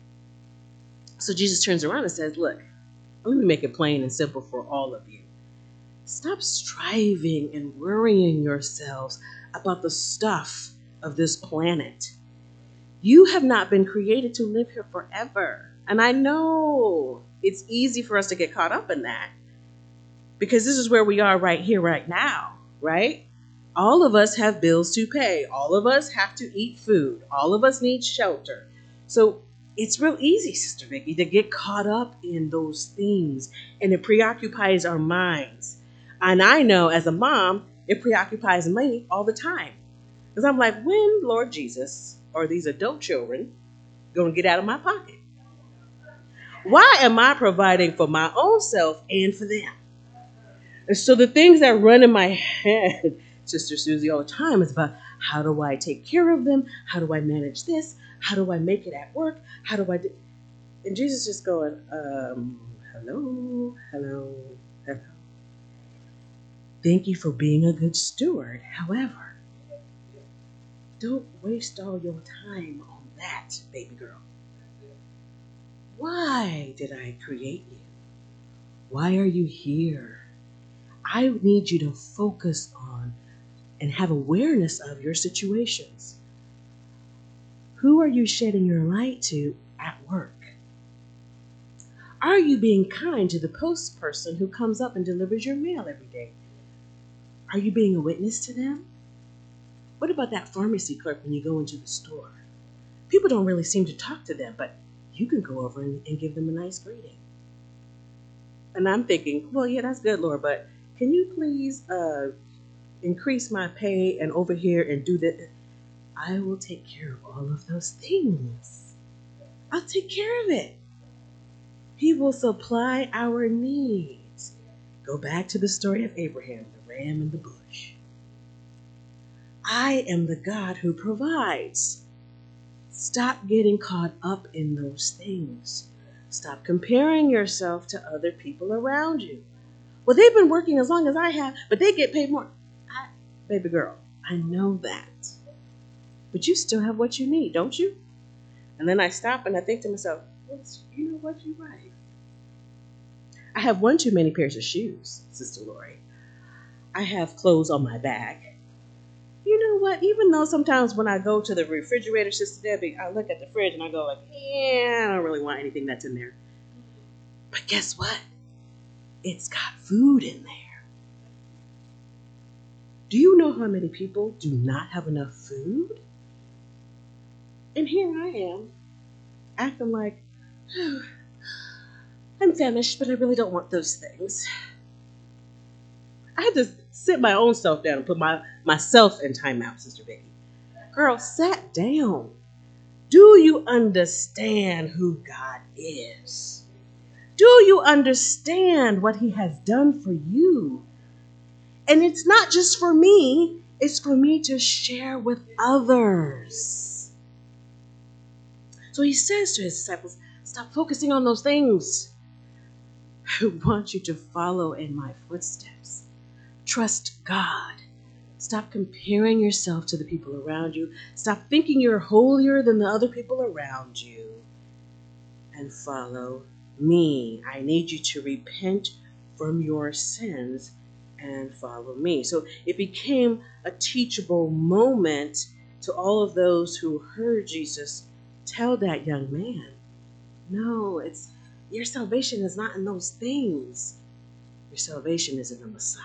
J: So Jesus turns around and says, look, let me make it plain and simple for all of you. Stop striving and worrying yourselves about the stuff of this planet. You have not been created to live here forever. And I know it's easy for us to get caught up in that because this is where we are right here, right now, right? All of us have bills to pay. All of us have to eat food. All of us need shelter. So it's real easy, Sister Vicki, to get caught up in those things, and it preoccupies our minds. And I know as a mom, it preoccupies me all the time. Because I'm like, when, Lord Jesus, are these adult children going to get out of my pocket? Why am I providing for my own self and for them? And so the things that run in my head, Sister Susie, all the time is about how do I take care of them? How do I manage this? How do I make it at work? How do I do? And Jesus just going, um, hello, hello, hello. Thank you for being a good steward. However, don't waste all your time on that, baby girl. Why did I create you? Why are you here? I need you to focus on and have awareness of your situations. Who are you shedding your light to at work? Are you being kind to the post person who comes up and delivers your mail every day? Are you being a witness to them? What about that pharmacy clerk when you go into the store? People don't really seem to talk to them, but you can go over and, and give them a nice greeting. And I'm thinking, well, yeah, that's good, Lord, but can you please uh, increase my pay and over here and do that? I will take care of all of those things. I'll take care of it. He will supply our needs. Go back to the story of Abraham, the ram in the bush. I am the God who provides. Stop getting caught up in those things. Stop comparing yourself to other people around you. Well, they've been working as long as I have, but they get paid more. I, baby girl, I know that. But you still have what you need, don't you? And then I stop and I think to myself, well, you know what, you're right. I have one too many pairs of shoes, Sister Lori. I have clothes on my back. You know what, even though sometimes when I go to the refrigerator, Sister Debbie, I look at the fridge and I go like, yeah, I don't really want anything that's in there. But guess what? It's got food in there. Do you know how many people do not have enough food? And here I am, acting like, oh, I'm famished, but I really don't want those things. I had to sit my own self down and put my, myself in timeout, Sister Vicky. Girl, sat down. Do you understand who God is? Do you understand what he has done for you? And it's not just for me, it's for me to share with others. So he says to his disciples, stop focusing on those things. I want you to follow in my footsteps. Trust God. Stop comparing yourself to the people around you. Stop thinking you're holier than the other people around you. And follow me. I need you to repent from your sins and follow me. So it became a teachable moment to all of those who heard Jesus tell that young man, no, it's your salvation is not in those things. Your salvation is in the Messiah.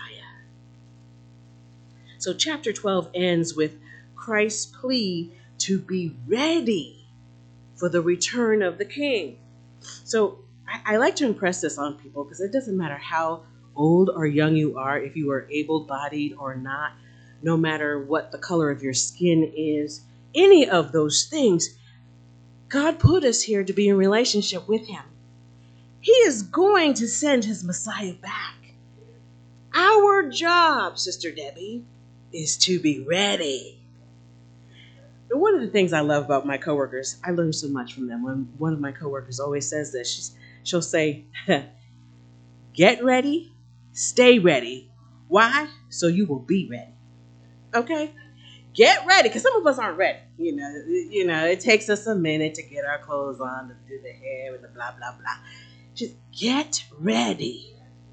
J: So chapter twelve ends with Christ's plea to be ready for the return of the King. So I, I like to impress this on people because it doesn't matter how old or young you are, if you are able-bodied or not, no matter what the color of your skin is, any of those things, God put us here to be in relationship with him. He is going to send his Messiah back. Our job, Sister Debbie, is to be ready. And one of the things I love about my coworkers, I learn so much from them. When one of my coworkers always says this, she's, she'll say, get ready, stay ready. Why? So you will be ready. Okay? Get ready, because some of us aren't ready. You know, you know, it takes us a minute to get our clothes on, to do the hair and the blah, blah, blah. Just get ready.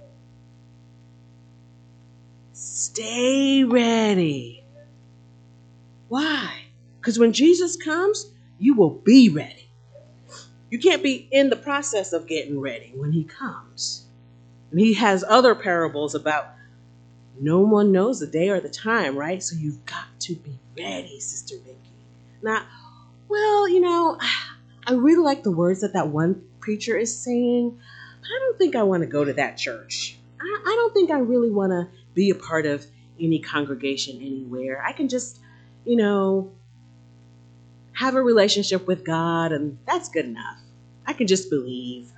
J: Stay ready. Why? Because when Jesus comes, you will be ready. You can't be in the process of getting ready when he comes. And he has other parables about no one knows the day or the time, right? So you've got to be ready, Sister Vicky. Not, well, you know, I really like the words that that one preacher is saying, but I don't think I want to go to that church. I, I don't think I really want to be a part of any congregation anywhere. I can just, you know, have a relationship with God, and that's good enough. I can just believe.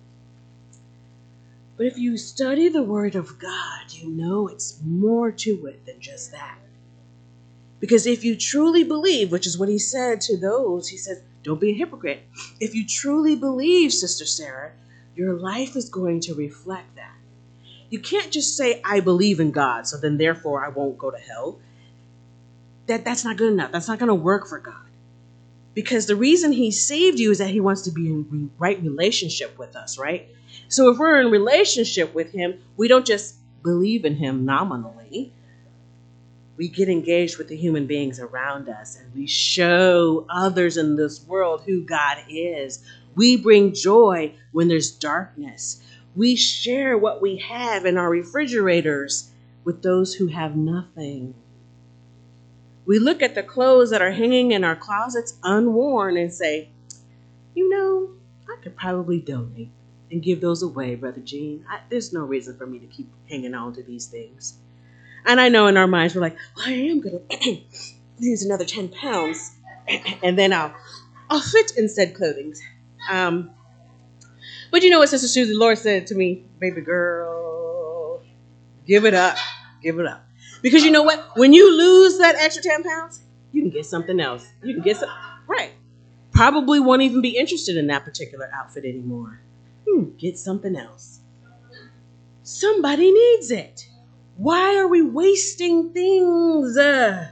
J: But if you study the Word of God, you know it's more to it than just that. Because if you truly believe, which is what he said to those, he says, don't be a hypocrite. If you truly believe, Sister Sarah, your life is going to reflect that. You can't just say, I believe in God, so then therefore I won't go to hell. That, that's not good enough. That's not going to work for God. Because the reason he saved you is that he wants to be in right relationship with us, right? So if we're in relationship with him, we don't just believe in him nominally. We get engaged with the human beings around us, and we show others in this world who God is. We bring joy when there's darkness. We share what we have in our refrigerators with those who have nothing. We look at the clothes that are hanging in our closets unworn and say, you know, I could probably donate and give those away, Brother Gene. I, there's no reason for me to keep hanging on to these things. And I know in our minds we're like, well, I am going to lose another ten pounds, and then I'll, I'll fit in said clothing. Um, but you know what, Sister Susie, the Lord said to me, baby girl, give it up, give it up. Because you know what? When you lose that extra ten pounds, you can get something else. You can get some, right. Probably won't even be interested in that particular outfit anymore. Hmm, get something else. Somebody needs it. Why are we wasting things? Uh,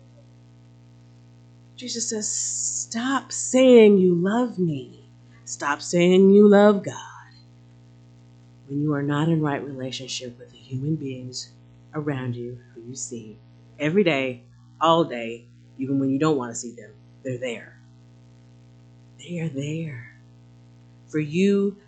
J: Jesus says, stop saying you love me. Stop saying you love God when you are not in right relationship with the human beings around you who you see every day, all day, even when you don't want to see them. They're there. They are there for you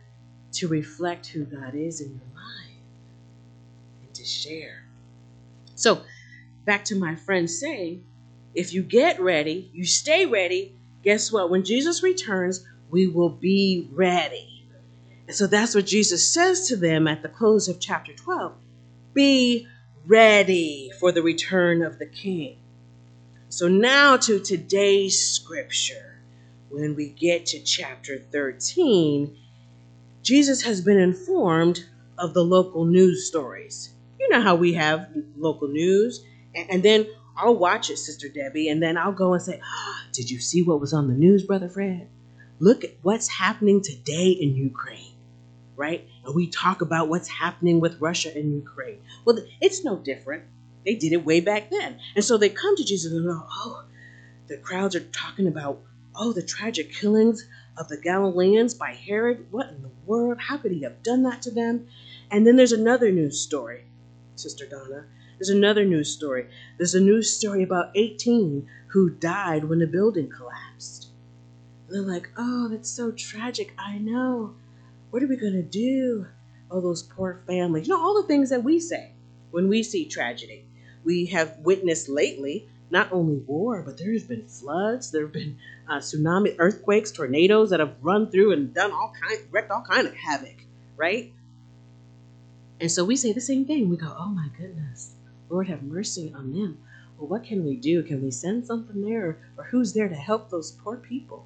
J: to reflect who God is in your life and to share. So, back to my friend saying, if you get ready, you stay ready, guess what? When Jesus returns, we will be ready. And so that's what Jesus says to them at the close of chapter twelve. Be ready for the return of the King. So now to today's scripture. When we get to chapter thirteen, Jesus has been informed of the local news stories. You know how we have local news, and then I'll watch it, Sister Debbie, and then I'll go and say, oh, did you see what was on the news, Brother Fred? Look at what's happening today in Ukraine, right? And we talk about what's happening with Russia and Ukraine. Well, it's no different. They did it way back then. And so they come to Jesus and go, oh, the crowds are talking about, oh, the tragic killings of the Galileans by Herod. What in the world? How could he have done that to them? And then there's another news story, Sister Donna. There's another news story. There's a news story about eighteen who died when the building collapsed. And they're like, oh, that's so tragic. I know. What are we going to do? Oh, those poor families. You know, all the things that we say when we see tragedy. We have witnessed lately not only war, but there's been floods, there have been uh, tsunami, earthquakes, tornadoes that have run through and done all kind, wreaked all kind of havoc, right? And so we say the same thing. We go, oh my goodness, Lord have mercy on them. Well, what can we do? Can we send something there? Or who's there to help those poor people?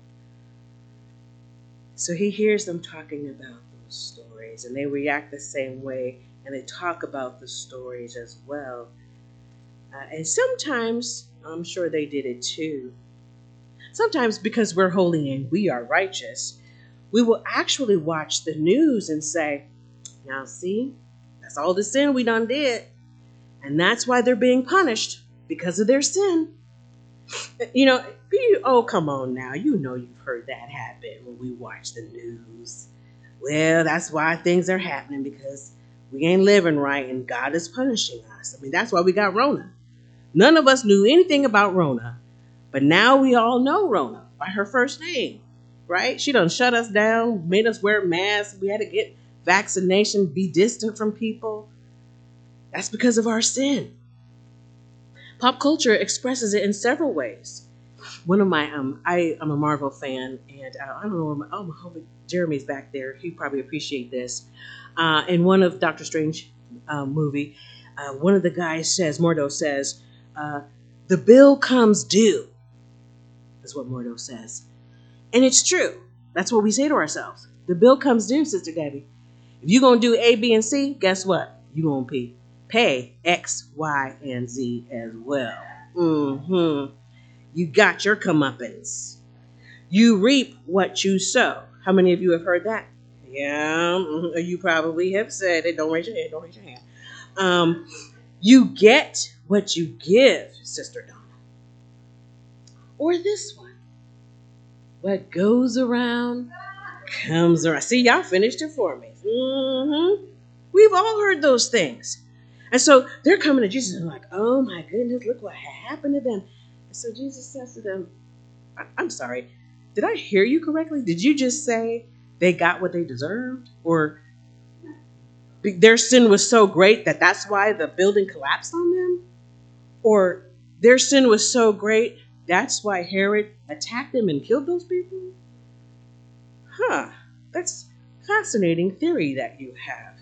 J: So he hears them talking about those stories, and they react the same way, and they talk about the stories as well. Uh, and sometimes, I'm sure they did it too, sometimes because we're holy and we are righteous, we will actually watch the news and say, now see, that's all the sin we done did. And that's why they're being punished, because of their sin. You know, you, oh, come on now. You know you've heard that happen when we watch the news. Well, that's why things are happening, because we ain't living right and God is punishing us. I mean, that's why we got Rona. None of us knew anything about Rona, but now we all know Rona by her first name, right? She done shut us down, made us wear masks. We had to get vaccination, be distant from people. That's because of our sin. Pop culture expresses it in several ways. One of my, um, I, I'm a Marvel fan, and uh, I don't know, where my, oh, my homie Jeremy's back there. He'd probably appreciate this. Uh, in one of Doctor Strange uh, movie, uh, one of the guys says, Mordo says, uh, the bill comes due, is what Mordo says. And it's true. That's what we say to ourselves. The bill comes due, Sister Debbie. If you're going to do A, B, and C, guess what? You're going to pay, pay X, Y, and Z as well. Mm-hmm. You got your comeuppance. You reap what you sow. How many of you have heard that? Yeah, mm-hmm. You probably have said it. Don't raise your hand. Don't raise your hand. Um, you get what you give, Sister Donna. Or this one. What goes around comes around. See, y'all finished it for me. Mm-hmm. We've all heard those things. And so they're coming to Jesus and like, oh my goodness, look what happened to them. And so Jesus says to them, I- I'm sorry, did I hear you correctly? Did you just say they got what they deserved? Or their sin was so great that that's why the building collapsed on them? Or their sin was so great, that's why Herod attacked them and killed those people? Huh, that's fascinating theory that you have.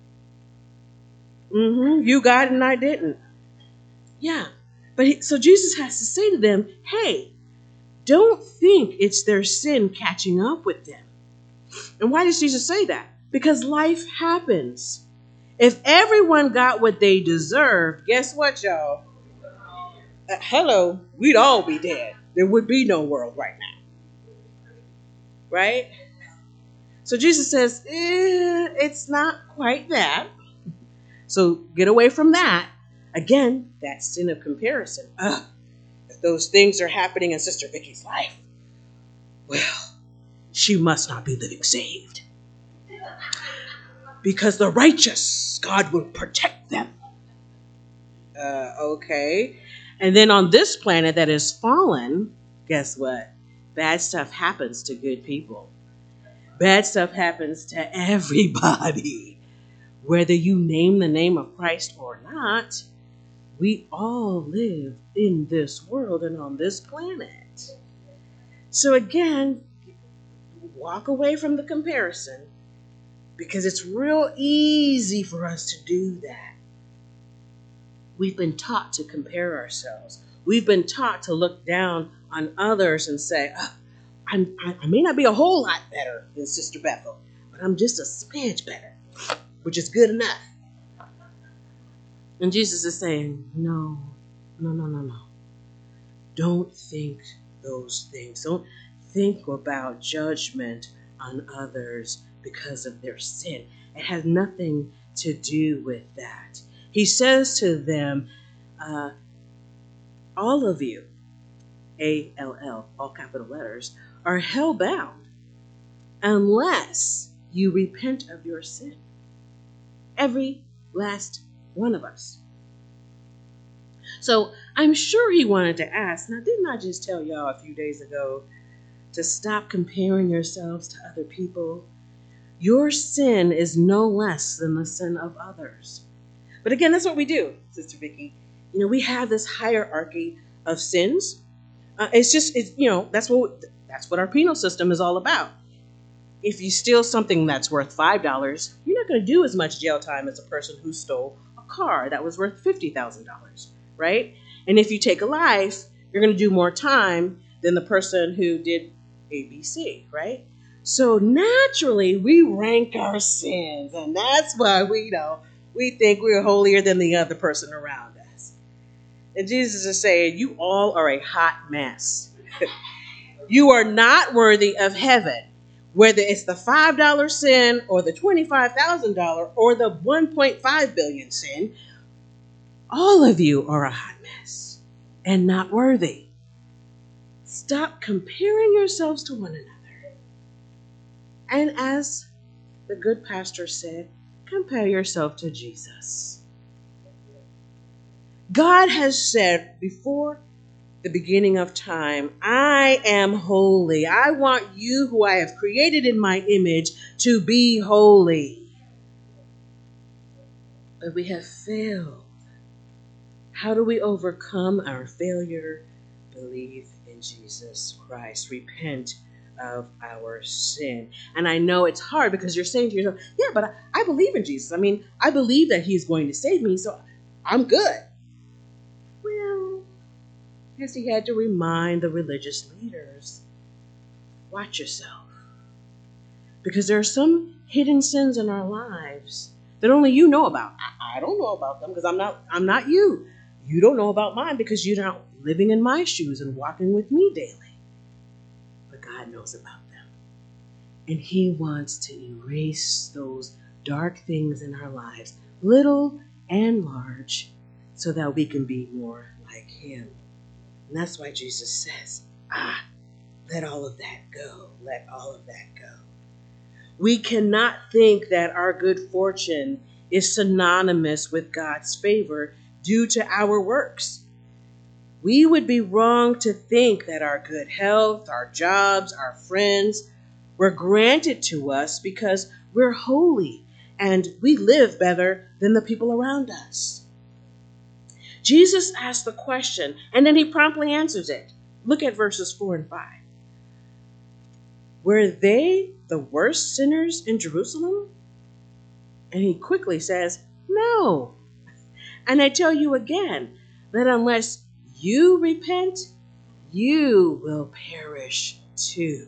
J: Mm-hmm. You got it and I didn't. Yeah. But he, so Jesus has to say to them, hey, don't think it's their sin catching up with them. And why does Jesus say that? Because life happens. If everyone got what they deserved, guess what, y'all? Uh, hello, we'd all be dead. There would be no world right now. Right? So Jesus says, eh, it's not quite that. So get away from that. Again, that sin of comparison. Ugh, if those things are happening in Sister Vicky's life, well, she must not be living saved. Because the righteous, God will protect them. Uh, okay. And then on this planet that is fallen, guess what? Bad stuff happens to good people. Bad stuff happens to everybody. Whether you name the name of Christ or not, we all live in this world and on this planet. So again, walk away from the comparison, because it's real easy for us to do that. We've been taught to compare ourselves. We've been taught to look down on others and say, oh, I'm, I, I may not be a whole lot better than Sister Bethel, but I'm just a smidge better, which is good enough. And Jesus is saying, no, no, no, no, no. Don't think those things. Don't think about judgment on others because of their sin. It has nothing to do with that. He says to them, uh, all of you, A L L, all capital letters, are hell-bound unless you repent of your sin. Every last one of us. So I'm sure he wanted to ask, now didn't I just tell y'all a few days ago to stop comparing yourselves to other people? Your sin is no less than the sin of others. But again, that's what we do, Sister Vicki. You know, we have this hierarchy of sins. Uh, it's just, it's, you know, that's what that's what our penal system is all about. If you steal something that's worth five dollars, you're not going to do as much jail time as a person who stole a car that was worth fifty thousand dollars, right? And if you take a life, you're going to do more time than the person who did A B C, right? So naturally, we rank our sins, and that's why we, you know, we think we're holier than the other person around us. And Jesus is saying, you all are a hot mess. You are not worthy of heaven. Whether it's the five dollar sin or the twenty-five thousand dollars or the one point five billion dollars sin, all of you are a hot mess and not worthy. Stop comparing yourselves to one another. And as the good pastor said, compare yourself to Jesus. God has said before the beginning of time, I am holy. I want you who I have created in my image to be holy. But we have failed. How do we overcome our failure? Believe in Jesus Christ. Repent of our sin. And I know it's hard because you're saying to yourself, yeah, but I, I believe in Jesus. I mean, I believe that he's going to save me, so I'm good. Well, as he had to remind the religious leaders, watch yourself. Because there are some hidden sins in our lives that only you know about. I, I don't know about them because I'm not, I'm not you. You don't know about mine because you're not living in my shoes and walking with me daily. But God knows about them. And he wants to erase those dark things in our lives, little and large, so that we can be more like him. And that's why Jesus says, ah, let all of that go. Let all of that go. We cannot think that our good fortune is synonymous with God's favor due to our works. We would be wrong to think that our good health, our jobs, our friends were granted to us because we're holy and we live better than the people around us. Jesus asked the question, and then he promptly answers it. Look at verses four and five. Were they the worst sinners in Jerusalem? And he quickly says, no. And I tell you again, that unless you repent, you will perish too.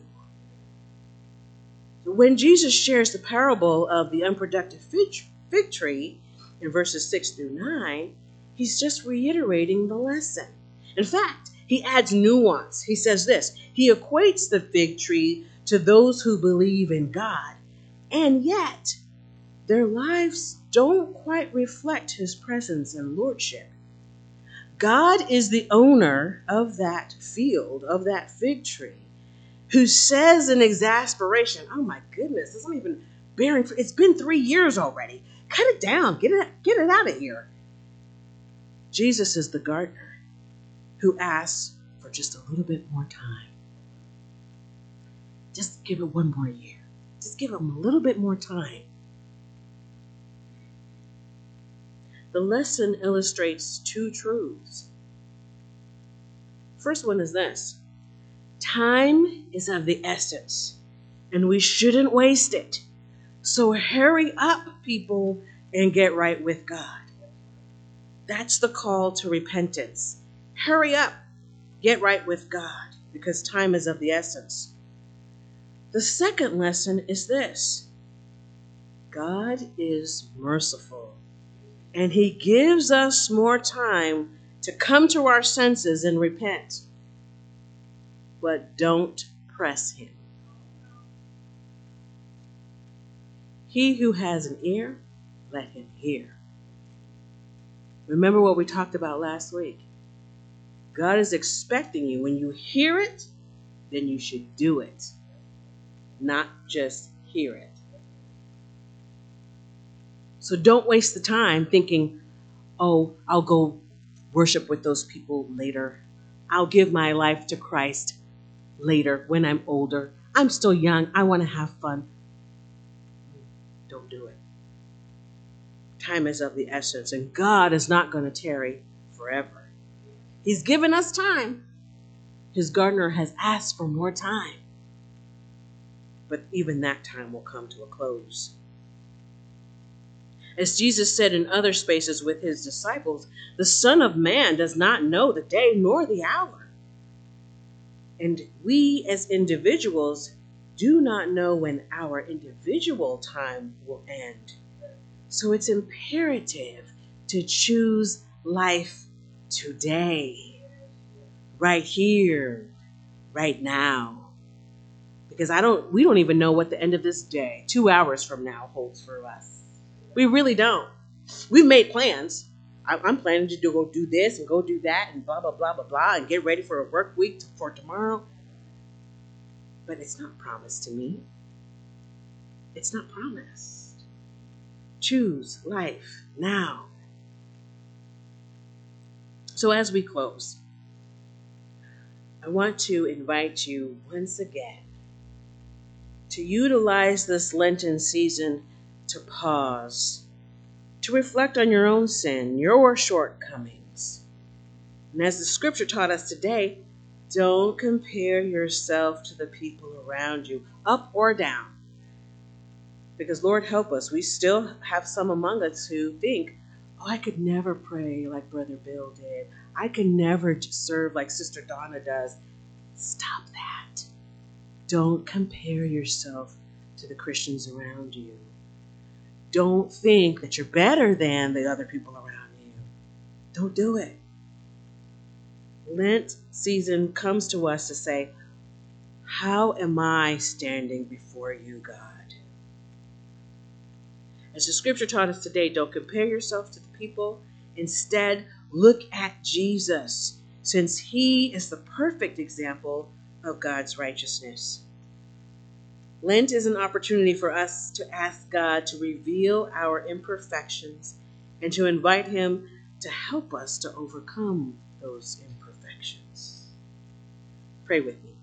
J: When Jesus shares the parable of the unproductive fig tree in verses six through nine, he's just reiterating the lesson. In fact, he adds nuance. He says this, he equates the fig tree to those who believe in God, and yet their lives don't quite reflect his presence and lordship. God is the owner of that field, of that fig tree, who says in exasperation, oh my goodness, this isn't even bearing fruit. It's been three years already. Cut it down. Get it, get it out of here. Jesus is the gardener who asks for just a little bit more time. Just give it one more year. Just give them a little bit more time. The lesson illustrates two truths. First one is this: time is of the essence, and we shouldn't waste it. So hurry up, people, and get right with God. That's the call to repentance. Hurry up, get right with God, because time is of the essence. The second lesson is this: God is merciful, and He gives us more time to come to our senses and repent. But don't press Him. He who has an ear, let him hear. Remember what we talked about last week. God is expecting you. When you hear it, then you should do it, not just hear it. So don't waste the time thinking, oh, I'll go worship with those people later. I'll give my life to Christ later when I'm older. I'm still young. I want to have fun. Don't do it. Time is of the essence, and God is not going to tarry forever. He's given us time. His gardener has asked for more time. But even that time will come to a close. As Jesus said in other spaces with his disciples, the Son of Man does not know the day nor the hour. And we as individuals do not know when our individual time will end. So it's imperative to choose life today, right here, right now. Because I don't, we don't even know what the end of this day, two hours from now, holds for us. We really don't. We've made plans. I, I'm planning to do, go do this and go do that and blah, blah, blah, blah, blah, and get ready for a work week for tomorrow. But it's not promised to me. It's not promised. Choose life now. So as we close, I want to invite you once again to utilize this Lenten season to pause, to reflect on your own sin, your shortcomings. And as the scripture taught us today, don't compare yourself to the people around you, up or down. Because Lord help us, we still have some among us who think, oh, I could never pray like Brother Bill did. I could never serve like Sister Donna does. Stop that. Don't compare yourself to the Christians around you. Don't think that you're better than the other people around you. Don't do it. Lent season comes to us to say, how am I standing before you, God? As the scripture taught us today, don't compare yourself to the people. Instead, look at Jesus, since he is the perfect example of God's righteousness. Lent is an opportunity for us to ask God to reveal our imperfections and to invite him to help us to overcome those imperfections. Pray with me.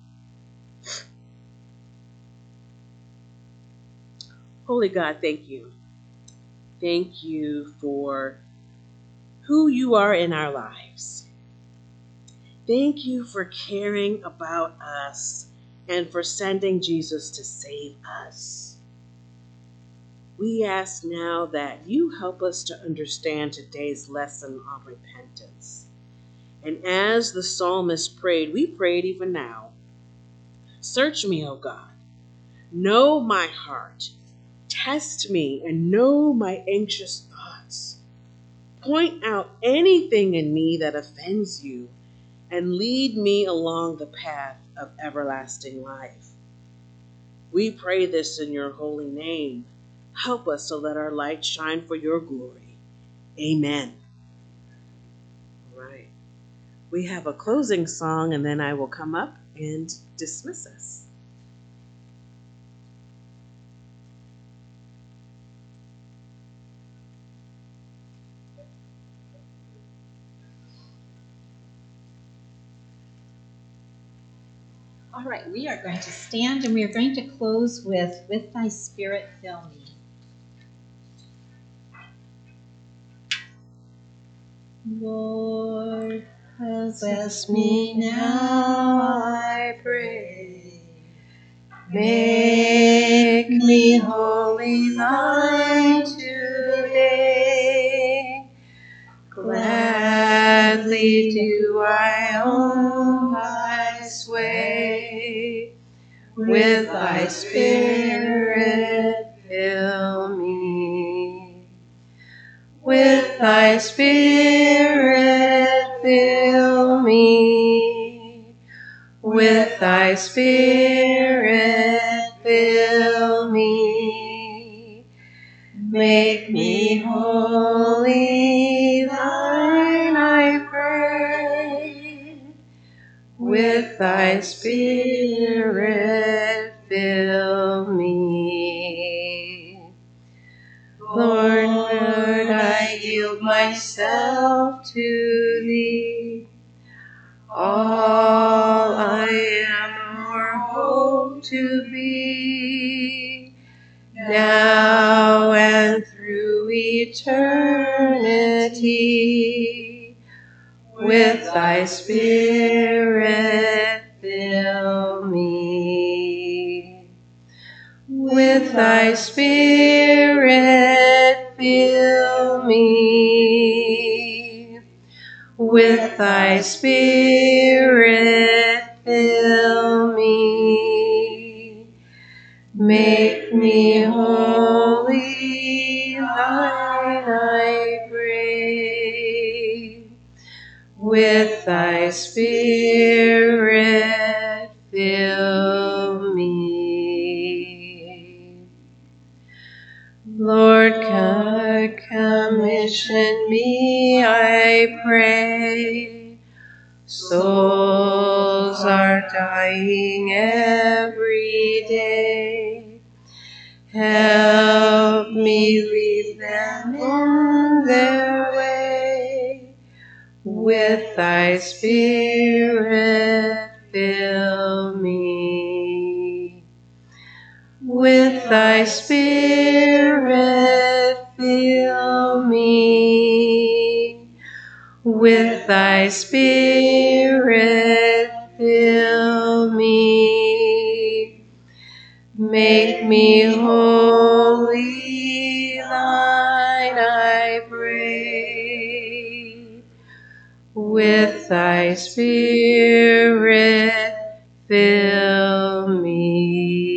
J: Holy God, thank you. Thank you for who you are in our lives. Thank you for caring about us and for sending Jesus to save us. We ask now that you help us to understand today's lesson on repentance. And as the psalmist prayed, we prayed even now. Search me, O God. Know my heart. Test me and know my anxious thoughts. Point out anything in me that offends you and lead me along the path of everlasting life. We pray this in your holy name. Help us so that our light shine for your glory. Amen. All right. We have a closing song, and then I will come up and dismiss us.
A: All right, we are going to stand and we are going to close with With Thy Spirit Fill Me. Lord, possess me now, I pray.
D: Make me wholly thine today. Gladly do I own thy sway. With thy spirit fill me. With thy spirit fill me. With thy spirit fill me. Make me wholly thine, I pray. With thy spirit fill me. Lord, Lord, I yield myself to thee. All I am or hope to be, now and through eternity. With thy spirit fill me. With thy spirit fill me. With thy spirit fill me. Make me wholly thine, I pray. With thy spirit fill me. Lord, commission me, I pray. Souls are dying every day. Help me lead them on their way. With thy spirit fill me. With thy spirit fill me. With thy spirit fill me. Make me wholly thine, I pray. With thy spirit fill me.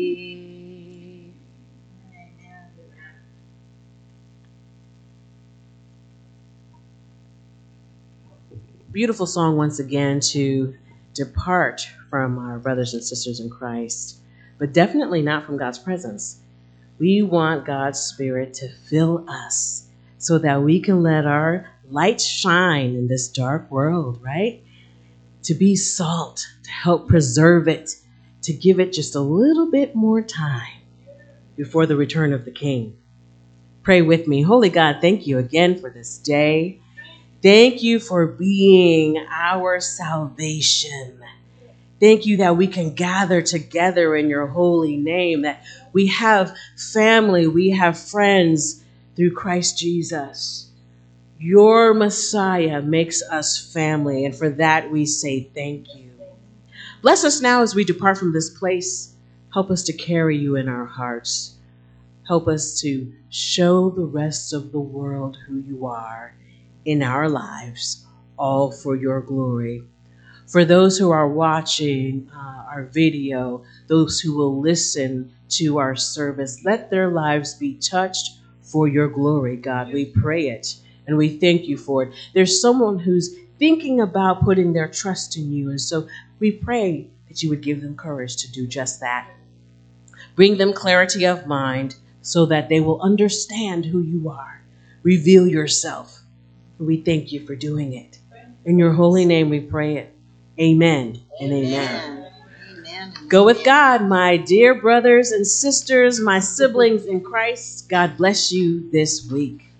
J: Beautiful song once again to depart from our brothers and sisters in Christ, but definitely not from God's presence. We want God's Spirit to fill us so that we can let our light shine in this dark world, right? To be salt, to help preserve it, to give it just a little bit more time before the return of the King. Pray with me. Holy God, thank you again for this day. Thank you for being our salvation. Thank you that we can gather together in your holy name, that we have family, we have friends through Christ Jesus. Your Messiah makes us family, and for that we say thank you. Bless us now as we depart from this place. Help us to carry you in our hearts. Help us to show the rest of the world who you are in our lives, all for your glory. For those who are watching uh, our video, those who will listen to our service, let their lives be touched for your glory, God. We pray it and we thank you for it. There's someone who's thinking about putting their trust in you, and so we pray that you would give them courage to do just that. Bring them clarity of mind so that they will understand who you are. Reveal yourself. We thank you for doing it. In your holy name we pray it. Amen and amen.
A: Amen.
J: Go with God, my dear brothers and sisters, my siblings in Christ. God bless you this week.